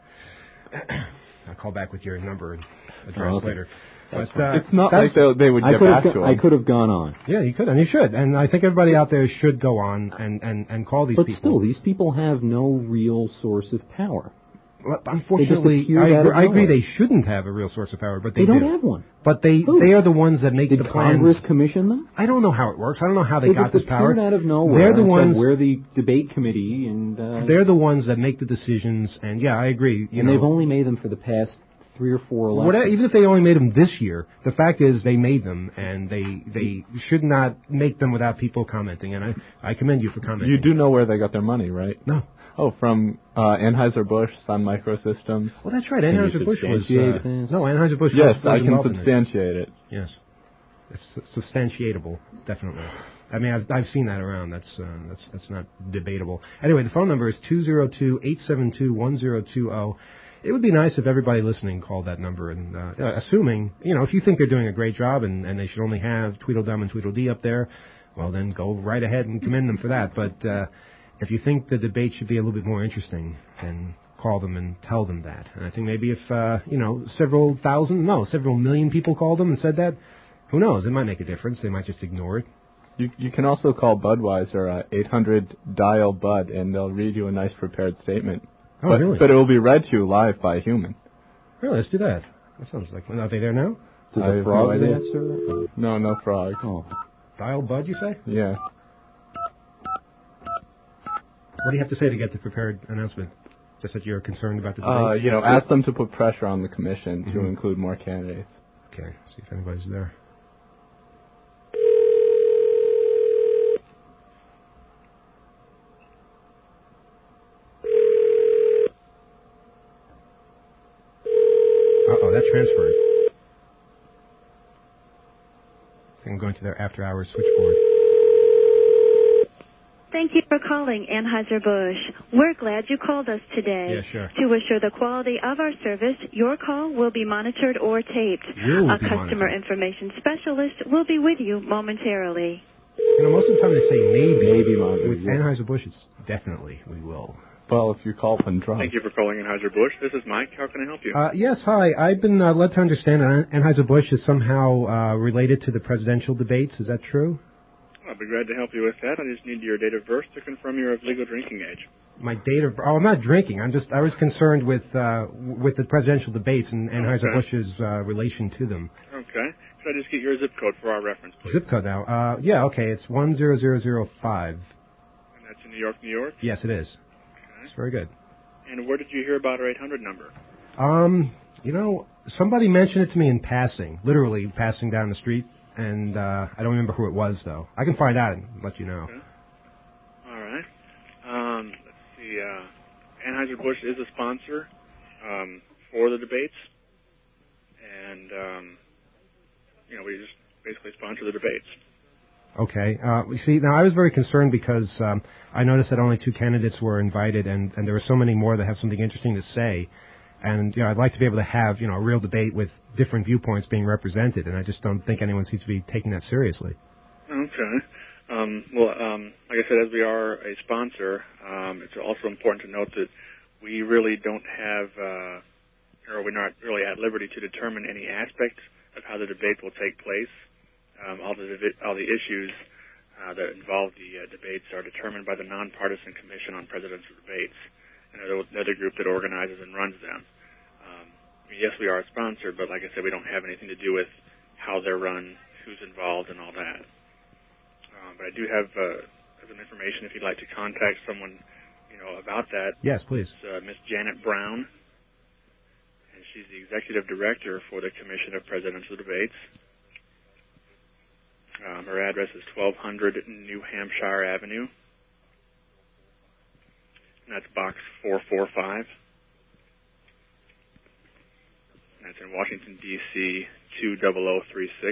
I'll call back with your number and address Oh, okay. later. That's But, uh, it's not that's- like they, they would I get could back have to go- him. I could have gone on. Yeah, you could, and you should. And I think everybody out there should go on and, and, and call these But people. still, these people have no real source of power. Well, unfortunately, appeared I, out agree, of I agree nowhere. they shouldn't have a real source of power, but they, They don't do. have one. But they Who? they are the ones that make Did the plans. Congress commission them? I don't know how it works. I don't know how they, They got just this power. appeared out of nowhere. They're the and ones. Said, we're the debate committee, and uh, They're the ones that make the decisions. And yeah, I agree. You and know, they've only made them for the past three or four elections. Whatever, even if they only made them this year, the fact is they made them, and they they should not make them without people commenting. And I, I commend you for commenting. You do know where they got their money, right? No. Oh, from uh, Anheuser-Busch, Sun Microsystems. Well, that's right. Can you Anheuser-Busch was... substantiate Uh, this? no, Anheuser-Busch Yes, was, was I can involved in it. substantiate it. Yes. It's su- substantiatable, definitely. I mean, I've, I've seen that around. That's, uh, that's, that's not debatable. Anyway, the phone number is two zero two, eight seven two, one zero two zero. It would be nice if everybody listening called that number, and uh, uh, assuming, you know, if you think they're doing a great job and, and they should only have Tweedledum and Tweedledee up there, well, then go right ahead and commend them for that. But uh, if you think the debate should be a little bit more interesting, then call them and tell them that. And I think maybe if, uh, you know, several thousand, no, several million people called them and said that, who knows? It might make a difference. They might just ignore it. You you can also call Budweiser uh, eight hundred dial Bud, and they'll read you a nice prepared statement. Oh, but, really? But it will be read to you live by a human. Really? Let's do that. That sounds like... Are they there now? Do I the have frogs no idea. answer that? No, no frogs. Oh. Dial Bud, you say? Yeah. What do you have to say to get the prepared announcement? Just that you're concerned about the Uh, debates? you know, ask them to put pressure on the commission to Mhm. include more candidates. Okay, see if anybody's there. Uh-oh, that transferred. I think I'm going to their after-hours switchboard. Thank you for calling Anheuser-Busch. We're glad you called us today. Yeah, sure. To assure the quality of our service, your call will be monitored or taped. Will A be customer monitored. information specialist will be with you momentarily. You know, most of the time they say maybe. Maybe monitored, With yeah. Anheuser-Busch, it's definitely we will. Well, if you call up and drunk. Thank you for calling Anheuser-Busch. This is Mike. How can I help you? Uh, yes, hi. I've been uh, led to understand that Anheuser-Busch is somehow uh, related to the presidential debates. Is that true? I'll be glad to help you with that. I just need your date of birth to confirm you're of legal drinking age. my date of oh, I'm not drinking. I'm just I was concerned with uh, with the presidential debates and Anheuser-Busch's uh, relation to them. Okay. Could I just get your zip code for our reference, please? Zip code now. Uh, yeah, okay. It's one zero zero zero five. And that's in New York, New York? Yes, it is. Okay. It's very good. And where did you hear about our eight hundred number? Um, you know, somebody mentioned it to me in passing, literally passing down the street, and uh, I don't remember who it was, though. I can find out and let you know. Okay. All right. Um, let's see. Uh, Anheuser-Busch is a sponsor um, for the debates, and um, you know we just basically sponsor the debates. Okay. Uh, you see, now I was very concerned because um, I noticed that only two candidates were invited, and, and there were so many more that have something interesting to say. And you know, I'd like to be able to have you know a real debate with different viewpoints being represented, and I just don't think anyone seems to be taking that seriously. Okay. Um, well, um, like I said, as we are a sponsor, um, it's also important to note that we really don't have, uh, or we're not really at liberty to determine any aspect of how the debate will take place. Um, all the all the issues uh, that involve the uh, debates are determined by the Nonpartisan Commission on Presidential Debates, and another group that organizes and runs them. Um, I mean, yes, we are a sponsor, but like I said, we don't have anything to do with how they're run, who's involved, and all that. Um, but I do have uh, some information if you'd like to contact someone, you know, about that. Yes, please. It's uh, Miss Janet Brown, and she's the executive director for the Commission of Presidential Debates. Um, her address is twelve hundred New Hampshire Avenue. And that's box four four five. And that's in Washington, D C two zero zero three six.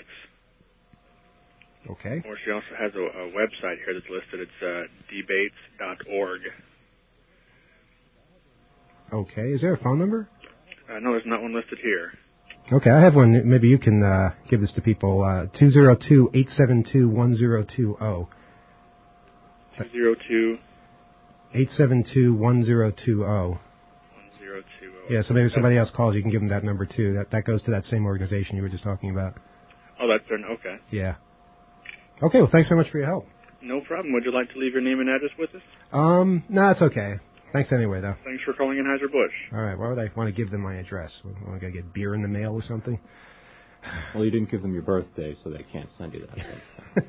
Okay. Or she also has a, a website here that's listed. It's uh, debates dot org. Okay. Is there a phone number? Uh, no, there's not one listed here. Okay, I have one. Maybe you can uh, give this to people. Uh, two zero two, eight seven two, one zero two zero. two zero two eight seven two, one zero two zero. one zero two zero. Yeah, so maybe if somebody else calls, you can give them that number, too. That that goes to that same organization you were just talking about. Oh, that's their, okay. Yeah. Okay, well, thanks very much for your help. No problem. Would you like to leave your name and address with us? Um, no, it's okay. Thanks anyway, though. Thanks for calling Anheuser-Busch. All right, why would I want to give them my address? Want to get beer in the mail or something? Well, you didn't give them your birthday, so they can't send you that.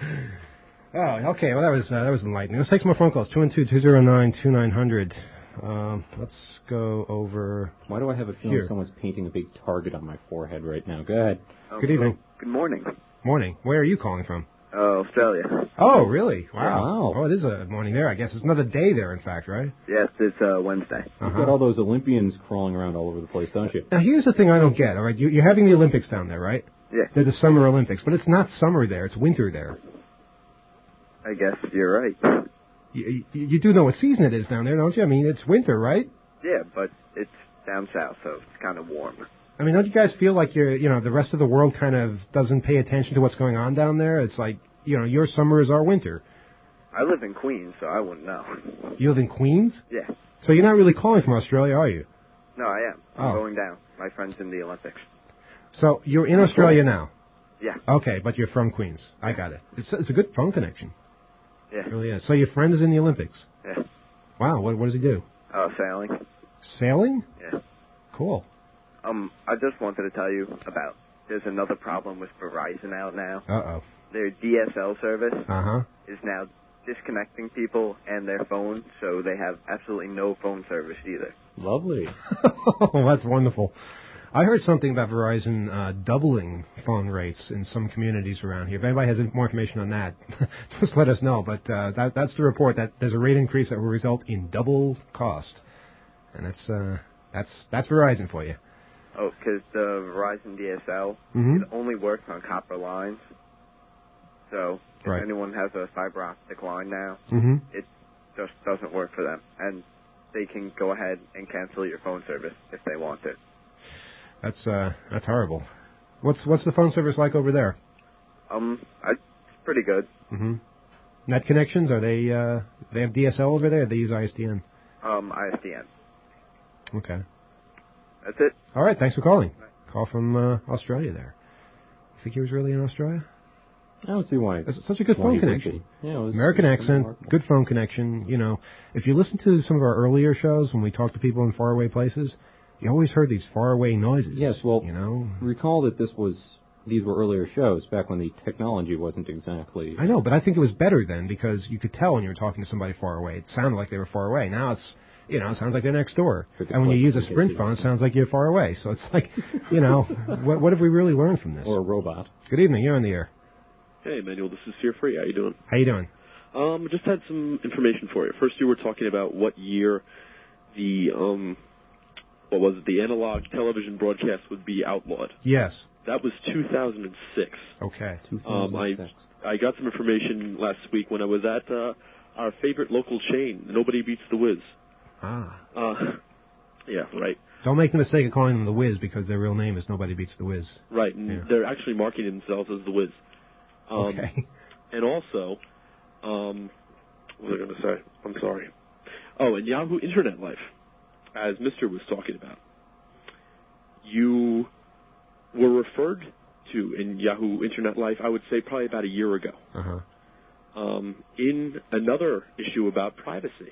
Oh, okay. Well, that was uh, that was enlightening. Let's take some more phone calls. two one two, two zero nine, two nine zero zero. Um, let's go over. Why do I have a feeling here. someone's painting a big target on my forehead right now? Go ahead. Um, Good evening. Good morning. Morning. Where are you calling from? Uh, Australia. Oh, really? Wow. Wow. Oh, it is a morning there, I guess. It's another day there, in fact, right? Yes, it's uh, Wednesday. You've Uh-huh. got all those Olympians crawling around all over the place, don't you? Now, here's the thing I don't get. All right, you, you're having the Olympics down there, right? Yeah. They're the Summer Olympics, but it's not summer there. It's winter there. I guess you're right. You, you, you do know what season it is down there, don't you? I mean, it's winter, right? Yeah, but it's down south, so it's kind of warm. I mean, don't you guys feel like you're, you know, the rest of the world kind of doesn't pay attention to what's going on down there? It's like, you know, your summer is our winter. I live in Queens, so I wouldn't know. You live in Queens? Yeah. So you're not really calling from Australia, are you? No, I am. I'm Oh. going down. My friend's in the Olympics. So you're in Australia now? Yeah. Okay, but you're from Queens. I got it. It's, it's a good phone connection. Yeah. It really is. So your friend is in the Olympics? Yeah. Wow, what, what does he do? Oh, sailing. Sailing? Yeah. Cool. Um, I just wanted to tell you about, there's another problem with Verizon out now. Uh-oh. Their D S L service Uh-huh. is now disconnecting people and their phone, so they have absolutely no phone service either. Lovely. Oh, that's wonderful. I heard something about Verizon uh, doubling phone rates in some communities around here. If anybody has more information on that, just let us know. But uh, that, that's the report, that there's a rate increase that will result in double cost. And that's uh, that's that's Verizon for you. Oh, because the Verizon D S L, Mhm. it only works on copper lines. So if Right. anyone has a fiber optic line now, Mhm. it just doesn't work for them. And they can go ahead and cancel your phone service if they want it. That's uh, that's horrible. What's what's the phone service like over there? Um, I, it's pretty good. Mm-hmm. Net connections, are they uh, they have D S L over there? Or they use I S D N. Um, I S D N. Okay. That's it. All right. Thanks for calling. Call from uh, Australia there. You think he was really in Australia? I don't see why. It's such a good why phone you think connection. it- Yeah, it was, American it was accent, remarkable. good phone connection. You know, if you listen to some of our earlier shows when we talked to people in faraway places, you always heard these faraway noises. Yes, well, you know, recall that this was these were earlier shows back when the technology wasn't exactly. I know, but I think it was better then because you could tell when you were talking to somebody far away. It sounded like they were far away. Now it's, you know, it sounds like they're next door. And when you use a Sprint phone, it sounds like you're far away. So it's like, you know, what, what have we really learned from this? Or a robot. Good evening. You're on the air. Hey, Manuel, this is Fear Free. How you doing? How you doing? Um, just had some information for you. First, you were talking about what year the um, what was it? The analog television broadcast would be outlawed. Yes. That was two thousand six. Okay. Um, I I got some information last week when I was at uh, our favorite local chain, Nobody Beats the Wiz. Ah. Uh, yeah, right. Don't make the mistake of calling them the Wiz because their real name is Nobody Beats the Wiz. Right, and Yeah. they're actually marketing themselves as the Wiz. Um, Okay. And also, um, what was I going to say? I'm sorry. Oh, and Yahoo Internet Life, as Mister was talking about. You were referred to in Yahoo Internet Life, I would say probably about a year ago, Uh-huh. um, in another issue about privacy.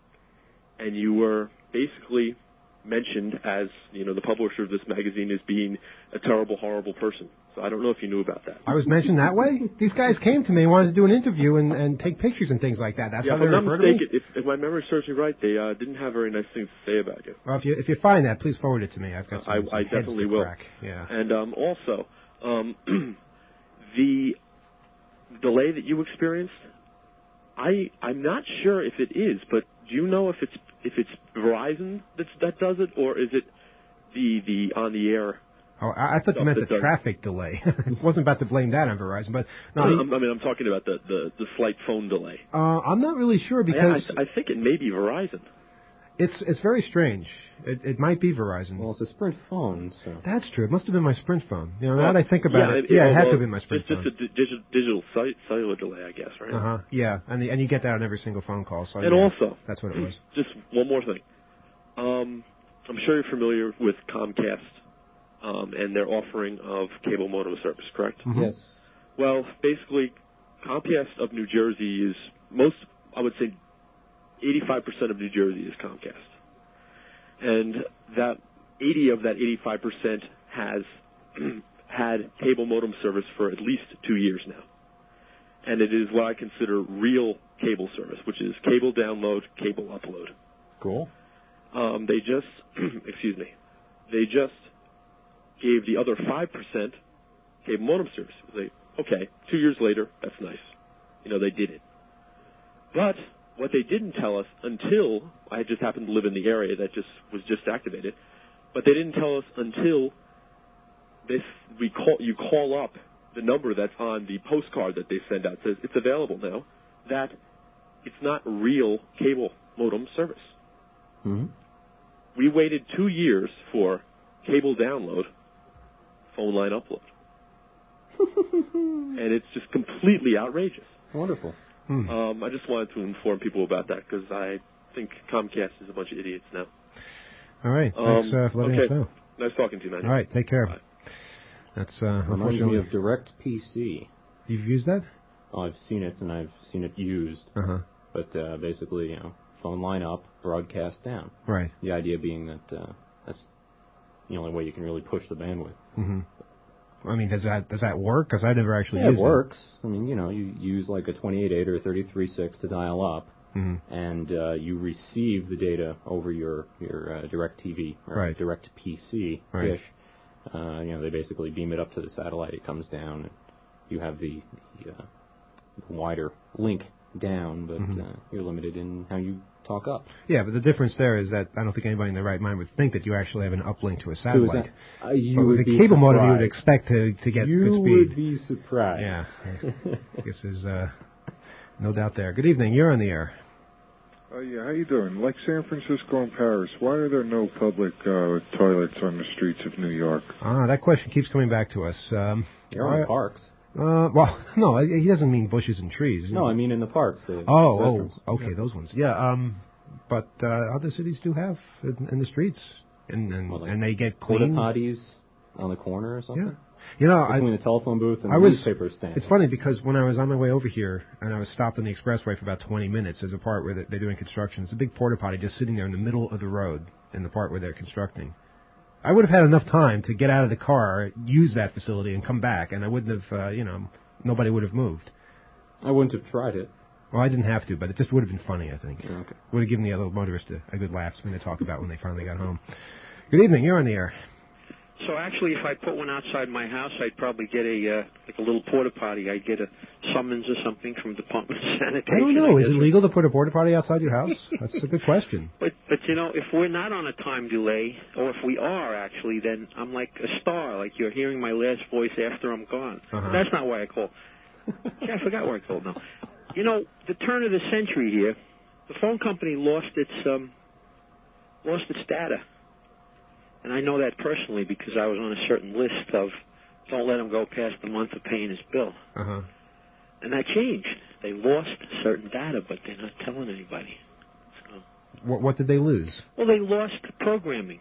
And you were basically mentioned as, you know, the publisher of this magazine as being a terrible, horrible person. So I don't know if you knew about that. I was mentioned that way? These guys came to me and wanted to do an interview and, and take pictures and things like that. That's yeah, how if they I'm not refer to me? mistaken, if, if my memory serves me right, they uh, didn't have very nice things to say about you. Well, if you if you find that, please forward it to me. I've got some, I, some I heads definitely to will. crack. Yeah. And um, also, um, the delay that you experienced, I I'm not sure if it is, but do you know if it's if it's Verizon that's, that does it, or is it the the on the air? Oh, I, I thought you stuff meant that the does- traffic delay. It wasn't about to blame that on Verizon, but no. I, I mean, I'm talking about the, the, the slight phone delay. uh, I'm not really sure because I, I, I think it may be Verizon. it's it's very strange. It, it might be Verizon. Well, it's a Sprint phone, so. That's true. It must have been my Sprint phone. You know, Well, now that I think about yeah, it, yeah, it had well, to have been my Sprint It's just phone. a di- digital, digital cell- cellular delay, I guess, right? Uh huh. Yeah, and the, and you get that on every single phone call. So And yeah, also, that's what it was. just one more thing. Um, I'm sure you're familiar with Comcast um, and their offering of cable modem service, correct? Mm-hmm. Yes. Well, basically, Comcast of New Jersey is most, I would say, eighty-five percent of New Jersey is Comcast. And that eighty of that eighty-five percent has had cable modem service for at least two years now. And it is what I consider real cable service, which is cable download, cable upload. Cool. Um, they just, excuse me, they just gave the other five percent cable modem service. They, okay, two years later, that's nice. You know, they did it. But what they didn't tell us until, I just happened to live in the area that just was just activated, but they didn't tell us until this, we call, you call up the number that's on the postcard that they send out, says it's available now, that it's not real cable modem service. Mm-hmm. We waited two years for cable download, phone line upload. And it's just completely outrageous. Wonderful. Hmm. Um, I just wanted to inform people about that because I think Comcast is a bunch of idiots now. All right. Um, Thanks uh, for letting okay. us know. Nice talking to you, man. All right. Take care. Bye. That's uh, Reminds unfortunately. me of DirectPC. You've used that? Oh, I've seen it and I've seen it used. Uh-huh. But uh, basically, you know, phone line up, broadcast down. Right. The idea being that uh, that's the only way you can really push the bandwidth. Mm-hmm. I mean, does that does that work? Because I never actually Yeah, used it works. I mean, you know, you use like a twenty-eight eight or thirty-three six to dial up, Mm-hmm. and uh, you receive the data over your your uh, DirecTV or Right. DirectPC Right. dish. Uh, you know, they basically beam it up to the satellite. It comes down, and you have the, the uh, wider link down, but Mhm. uh, you're limited in how you talk up. Yeah, but the difference there is that I don't think anybody in their right mind would think that you actually have an uplink to a satellite. Uh, you but with would the be cable modem, you would surprised. expect to to get You good speed. would be surprised. Yeah, I guess there's uh, no doubt there. Good evening. You're on the air. Uh, yeah, how you doing? Like San Francisco and Paris, why are there no public uh, toilets on the streets of New York? Ah, that question keeps coming back to us. Um, You're on the uh, parks. Uh, well, no, he doesn't mean bushes and trees. No, I mean in the parks. The Oh, restrooms. oh, okay, those ones. Yeah, um, but uh, other cities do have in, in the streets, and and, Well, like and they get porta clean. potties on the corner or something. Yeah. You know, between I, the telephone booth and I the was, newspaper stand. It's funny because when I was on my way over here and I was stopped on the expressway for about twenty minutes, there's a part where they're doing construction. It's a big porta potty just sitting there in the middle of the road in the part where they're constructing. I would have had enough time to get out of the car, use that facility, and come back, and I wouldn't have, uh, you know, nobody would have moved. I wouldn't have tried it. Well, I didn't have to, but it just would have been funny, I think. Yeah, okay. Would have given the other motorists a, a good laugh, something to talk about when they finally got home. Good evening. You're on the air. So actually, if I put one outside my house, I'd probably get a uh, like a little porta potty. I'd get a summons or something from Department of Sanitation. I don't know. I Is it legal to put a porta potty outside your house? That's a good question. But but you know, if we're not on a time delay, or if we are actually, then I'm like a star. Like you're hearing my last voice after I'm gone. Uh-huh. That's not why I called. Yeah, I forgot why I called now. You know, the turn of the century here, the phone company lost its um, lost its data. And I know that personally because I was on a certain list of don't let him go past the month of paying his bill. Uh-huh. And that changed. They lost certain data, but they're not telling anybody. So, What, what did they lose? well, they lost programming.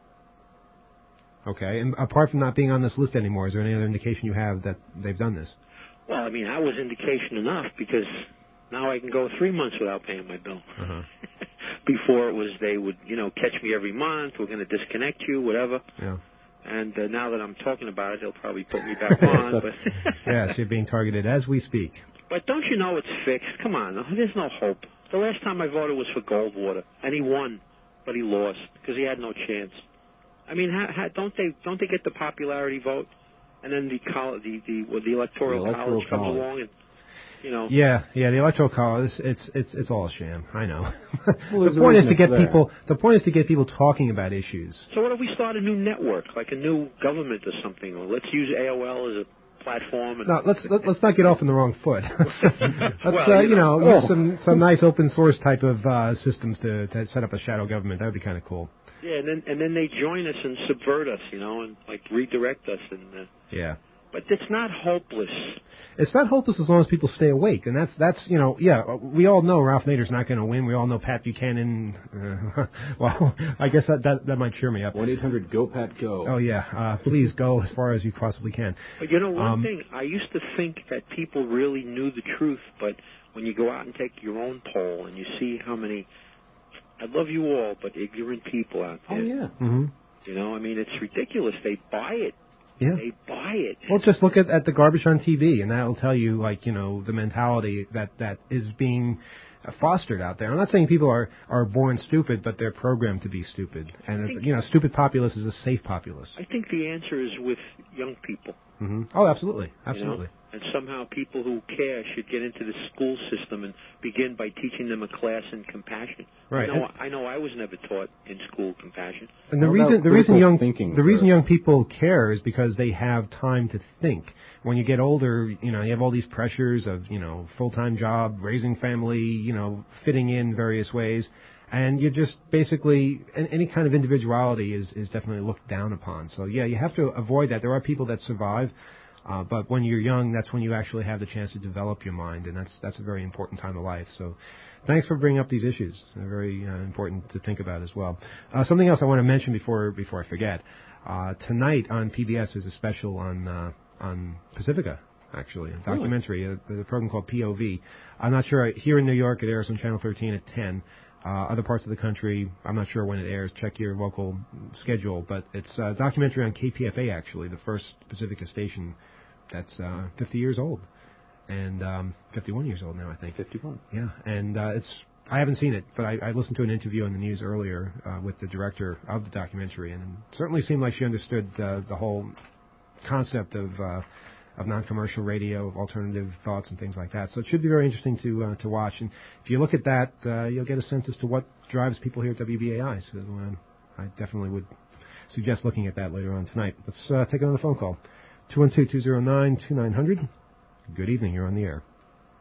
Okay. And apart from not being on this list anymore, is there any other indication you have that they've done this? Well, I mean, that was indication enough because now I can go three months without paying my bill. Uh-huh. Before it was they would, you know, catch me every month. We're going to disconnect you, whatever. Yeah. And uh, now that I'm talking about it, they'll probably put me back on. So- but yes, you're being targeted as we speak. But don't you know it's fixed? Come on, there's no hope. The last time I voted was for Goldwater, and he won, but he lost because he had no chance. I mean, how, how, don't they don't they get the popularity vote, and then the coll- the the, well, the electoral, The electoral college comes college. along and you know. Yeah, yeah, the electoral college, it's it's it's all a sham. I know. Well, the there's a point is reason to get it's there. people. The point is to get people talking about issues. So what if we start a new network, like a new government or something? Or let's use A O L as a platform. And No, let's let, let's not get off on the wrong foot. let's Well, uh, you you know, know. use some some nice open source type of uh, systems to, to set up a shadow government. That would be kind of cool. Yeah, and then and then they join us and subvert us, you know, and like redirect us. And uh, Yeah. but it's not hopeless. It's not hopeless as long as people stay awake, and that's that's you know yeah we all know Ralph Nader's not going to win. We all know Pat Buchanan. Uh, well, I guess that, that that might cheer me up. one eight hundred go Pat go. Oh yeah, uh, please go as far as you possibly can. But you know one Um, thing, I used to think that people really knew the truth, but when you go out and take your own poll and you see how many, I love you all, but ignorant people out there. Oh yeah. Mm-hmm. You know, I mean, it's ridiculous. They buy it. Yeah. They buy it. Well, just look at, at the garbage on T V, and that'll tell you, like, you know, the mentality that, that is being uh, fostered out there. I'm not saying people are, are born stupid, but they're programmed to be stupid. And, think- you know, stupid populace is a safe populace. I think the answer is with young people. hmm Oh, absolutely. you know? Absolutely. And somehow people who care should get into the school system and begin by teaching them a class in compassion. Right. I know, And- I know I was never taught in school compassion. And the How reason about the reason critical young thinking the reason for- young people care is because they have time to think. When you get older, you know, you have all these pressures of, you know, full-time job, raising family, you know, fitting in various ways, and you just basically an- any kind of individuality is is definitely looked down upon. So yeah, you have to avoid that. There are people that survive. Uh, but when you're young, that's when you actually have the chance to develop your mind, and that's that's a very important time of life. So, thanks for bringing up these issues. They're very uh, important to think about as well. Uh, something else I want to mention before before I forget. Uh, tonight on P B S is a special on uh, on Pacifica, actually, a documentary, a, a program called P O V. I'm not sure. Here in New York, it airs on Channel thirteen at ten. Uh, other parts of the country, I'm not sure when it airs. Check your local schedule. But it's a documentary on K P F A, actually, the first Pacifica station that's uh, fifty years old. And um, fifty-one years old now, I think. fifty-one. Yeah, and uh, it's I haven't seen it, but I, I listened to an interview on the news earlier uh, with the director of the documentary, and it certainly seemed like she understood uh, the whole concept of uh, of non-commercial radio, of alternative thoughts and things like that. So it should be very interesting to uh, to watch. And if you look at that, uh, you'll get a sense as to what drives people here at W B A I. So um, I definitely would suggest looking at that later on tonight. Let's uh, take another phone call. two one two, two zero nine, two nine zero zero. Good evening. You're on the air.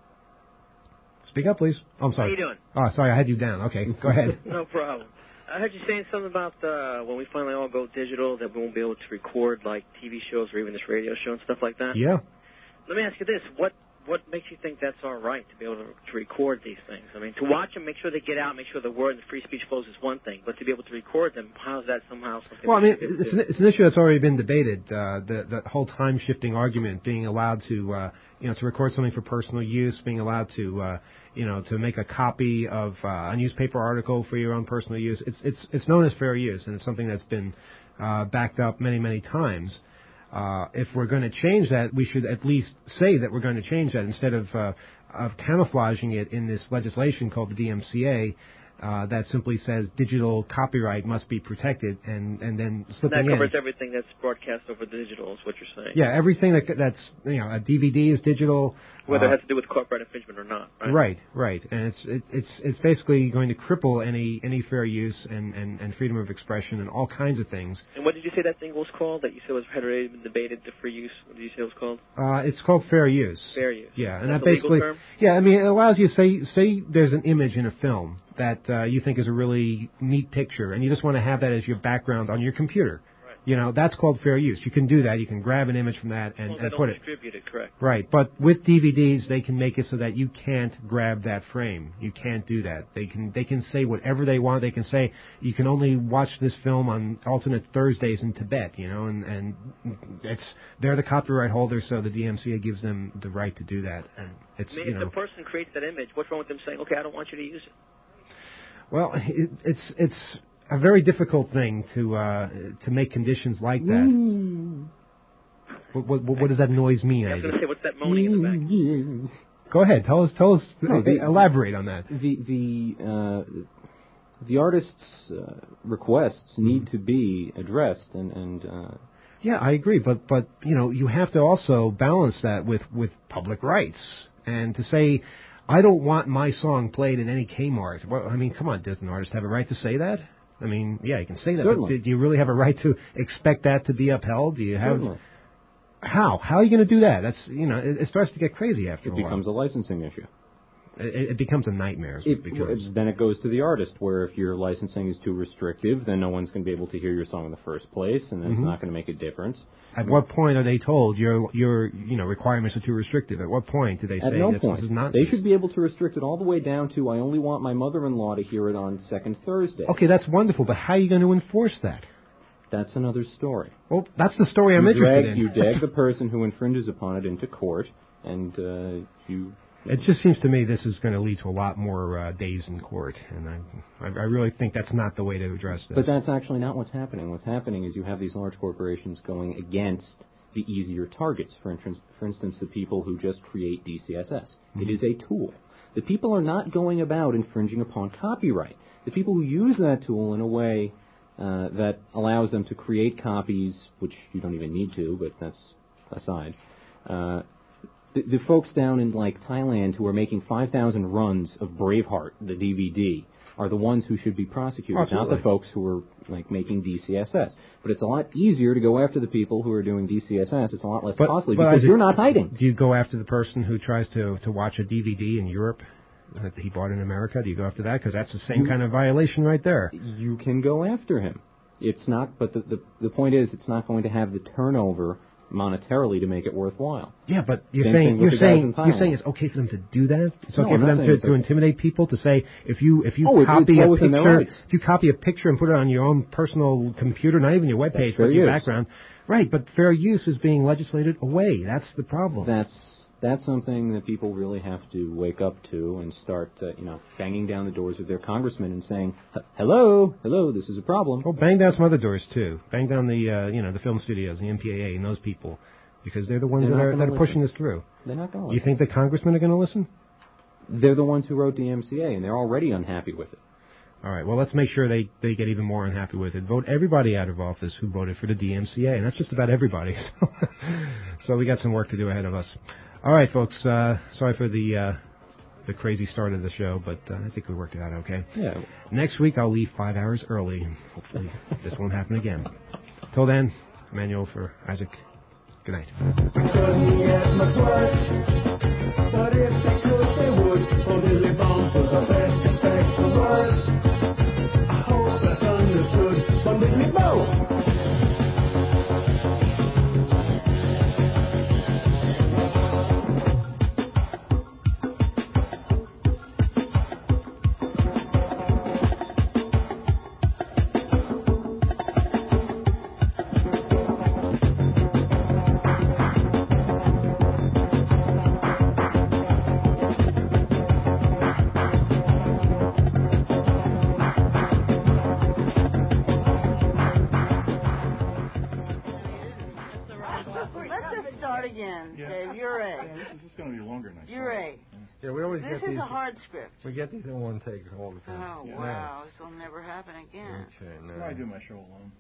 Speak up, please. Oh, I'm sorry. How you doing? Oh, sorry. I had you down. Okay, go ahead. No problem. I heard you saying something about uh, when we finally all go digital that we won't be able to record like T V shows or even this radio show and stuff like that. Yeah. Let me ask you this: what what makes you think that's all right to be able to, to record these things? I mean, to watch them, make sure they get out, make sure the word and the free speech flows is one thing, but to be able to record them, how is that somehow something? Well, I we mean, should it's do? an, it's an issue that's already been debated. Uh, the the whole time shifting argument, being allowed to uh, you know to record something for personal use, being allowed to uh, you know to make a copy of uh, a newspaper article for your own personal use. It's it's it's known as fair use, and it's something that's been uh, backed up many many times. Uh, if we're going to change that, we should at least say that we're going to change that instead of uh, of camouflaging it in this legislation called the D M C A uh, that simply says digital copyright must be protected, and, and then slipping That covers in. everything that's broadcast over digital, is what you're saying. Yeah, everything that that's you know a D V D is digital. Whether uh, it has to do with copyright infringement or not, right? Right, right, and it's it, it's it's basically going to cripple any any fair use and, and, and freedom of expression and all kinds of things. And what did you say that thing was called that you said was had already been debated, the free use? What did you say it was called? Uh, it's called fair use. Fair use. Yeah, and That's that a legal basically, term? yeah, I mean, it allows you say say there's an image in a film that uh, you think is a really neat picture, and you just want to have that as your background on your computer. Right. You know, that's called fair use. You can do that. You can grab an image from that and, Well, and they put don't it. distribute it, correct? Right, but with D V Ds, they can make it so that you can't grab that frame. You can't do that. They can they can say whatever they want. They can say you can only watch this film on alternate Thursdays in Tibet, you know, and and it's they're the copyright holder, so the D M C A gives them the right to do that. And it's I mean, you if know, the person creates that image, what's wrong with them saying, okay, I don't want you to use it? well, it, it's it's a very difficult thing to uh, to make conditions like that. Mm. What, what, what does that noise mean? Yeah, I was Isaac? going to say, what's that moaning in the back? Go ahead. Tell us. Tell us. No, the- elaborate on that. The the uh, the artist's uh, requests need to be addressed, and and uh, Yeah, I agree. But but you know, you have to also balance that with with public rights, and to say, I don't want my song played in any Kmart. Well, I mean, come on, does an artist have a right to say that? I mean, yeah, you can say that. Certainly. But do you really have a right to expect that to be upheld? Do you have? Certainly. How? How are you going to do that? That's you know, it, it starts to get crazy after it a while. becomes a licensing issue. It, it becomes a nightmare. is what It, it becomes. then it goes to the artist, where if your licensing is too restrictive, then no one's going to be able to hear your song in the first place, and it's Mhm. not going to make a difference. At what point are they told your your you know requirements are too restrictive? At what point do they At say no this, point. this is nonsense? They should be able to restrict it all the way down to, I only want my mother-in-law to hear it on second Thursday. Okay, that's wonderful, but how are you going to enforce that? That's another story. Well, that's the story I'm you interested drag, in. You drag the person who infringes upon it into court, and uh, you... It just seems to me this is going to lead to a lot more uh, days in court, and I, I I really think that's not the way to address this. But that's actually not what's happening. What's happening is you have these large corporations going against the easier targets. For instance, for instance, the people who just create D C S S. Mm-hmm. It is a tool. The people are not going about infringing upon copyright. The people who use that tool in a way uh, that allows them to create copies, which you don't even need to, but that's aside. Uh, the, the folks down in like Thailand who are making five thousand runs of Braveheart, the D V D, are the ones who should be prosecuted, Absolutely. not the folks who are like making D C S S. But it's a lot easier to go after the people who are doing D C S S. It's a lot less But- costly but because Isaac, you're not hiding. Do you go after the person who tries to to watch a D V D in Europe that he bought in America? Do you go after that? Because that's the same You- kind of violation right there. You can go after him. It's not, but the, the the point is, it's not going to have the turnover monetarily to make it worthwhile. Yeah, but you're Same saying thing with you're the guys saying in you're Thailand. saying it's okay for them to do that. It's No, okay I'm for not them saying to, it's to okay. intimidate people to say if you if you Oh, it- it's copy well a within their picture rights. if you copy a picture and put it on your own personal computer, not even your web page, fair but your use. background, right? But fair use is being legislated away. That's the problem. That's that's something that people really have to wake up to and start, uh, you know, banging down the doors of their congressmen and saying, "Hello, hello, this is a problem." Well, bang down some other doors too. Bang down the uh, you know the film studios, the M P A A, and those people, because they're the ones They're that not are gonna that are pushing listen. this through. They're not going to You think the congressmen are going to listen? They're the ones who wrote the M C A, and they're already unhappy with it. All right. Well, let's make sure they, they get even more unhappy with it. Vote everybody out of office who voted for the D M C A, and that's just about everybody. So, so we got some work to do ahead of us. All right, folks. Uh, sorry for the uh, the crazy start of the show, but uh, I think we worked it out okay. Yeah. Next week I'll leave five hours early. Hopefully this won't happen again. Till then, Emmanuel for Isaac. Good night. Couldn't get much worse, but if they could, they would. For Billy Bones was the best respect for words. I hope that's understood from Billy Bones. on, Yeah. Dave. You're Yeah, A. this is just going to be longer than I You're A. Yeah, we always This get is these. a hard script. We get these in one take all the time. Oh, wow. This will never happen again. Okay, no. That's why I do my show alone.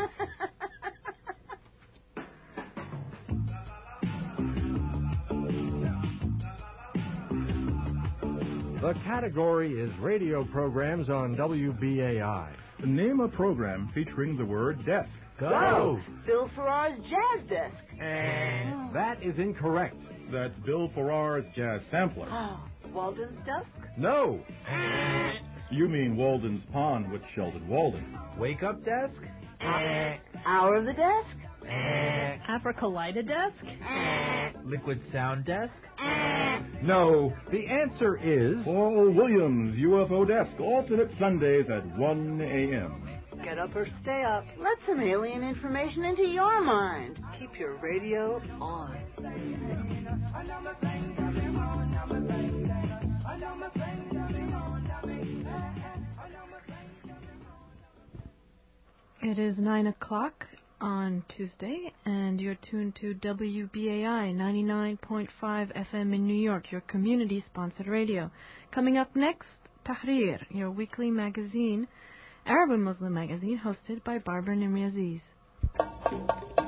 The category is radio programs on W B A I. Name a program featuring the word desk. Go! Bill Farrar's Jazz Desk. That is incorrect. That's Bill Farrar's Jazz Sampler. Oh, Walden's Desk? No. You mean Walden's Pond with Sheldon Walden. Wake Up Desk? Hour of the Desk? Abracalida Desk? Liquid Sound Desk? No. The answer is... Paul Williams, U F O Desk, alternate Sundays at one a.m. Get up or stay up. Let some alien information into your mind. Keep your radio on. It is nine o'clock on Tuesday, and you're tuned to W B A I ninety-nine point five F M in New York, your community-sponsored radio. Coming up next, Tahrir, your weekly magazine, Arab and Muslim magazine, hosted by Barbara Nimri Aziz.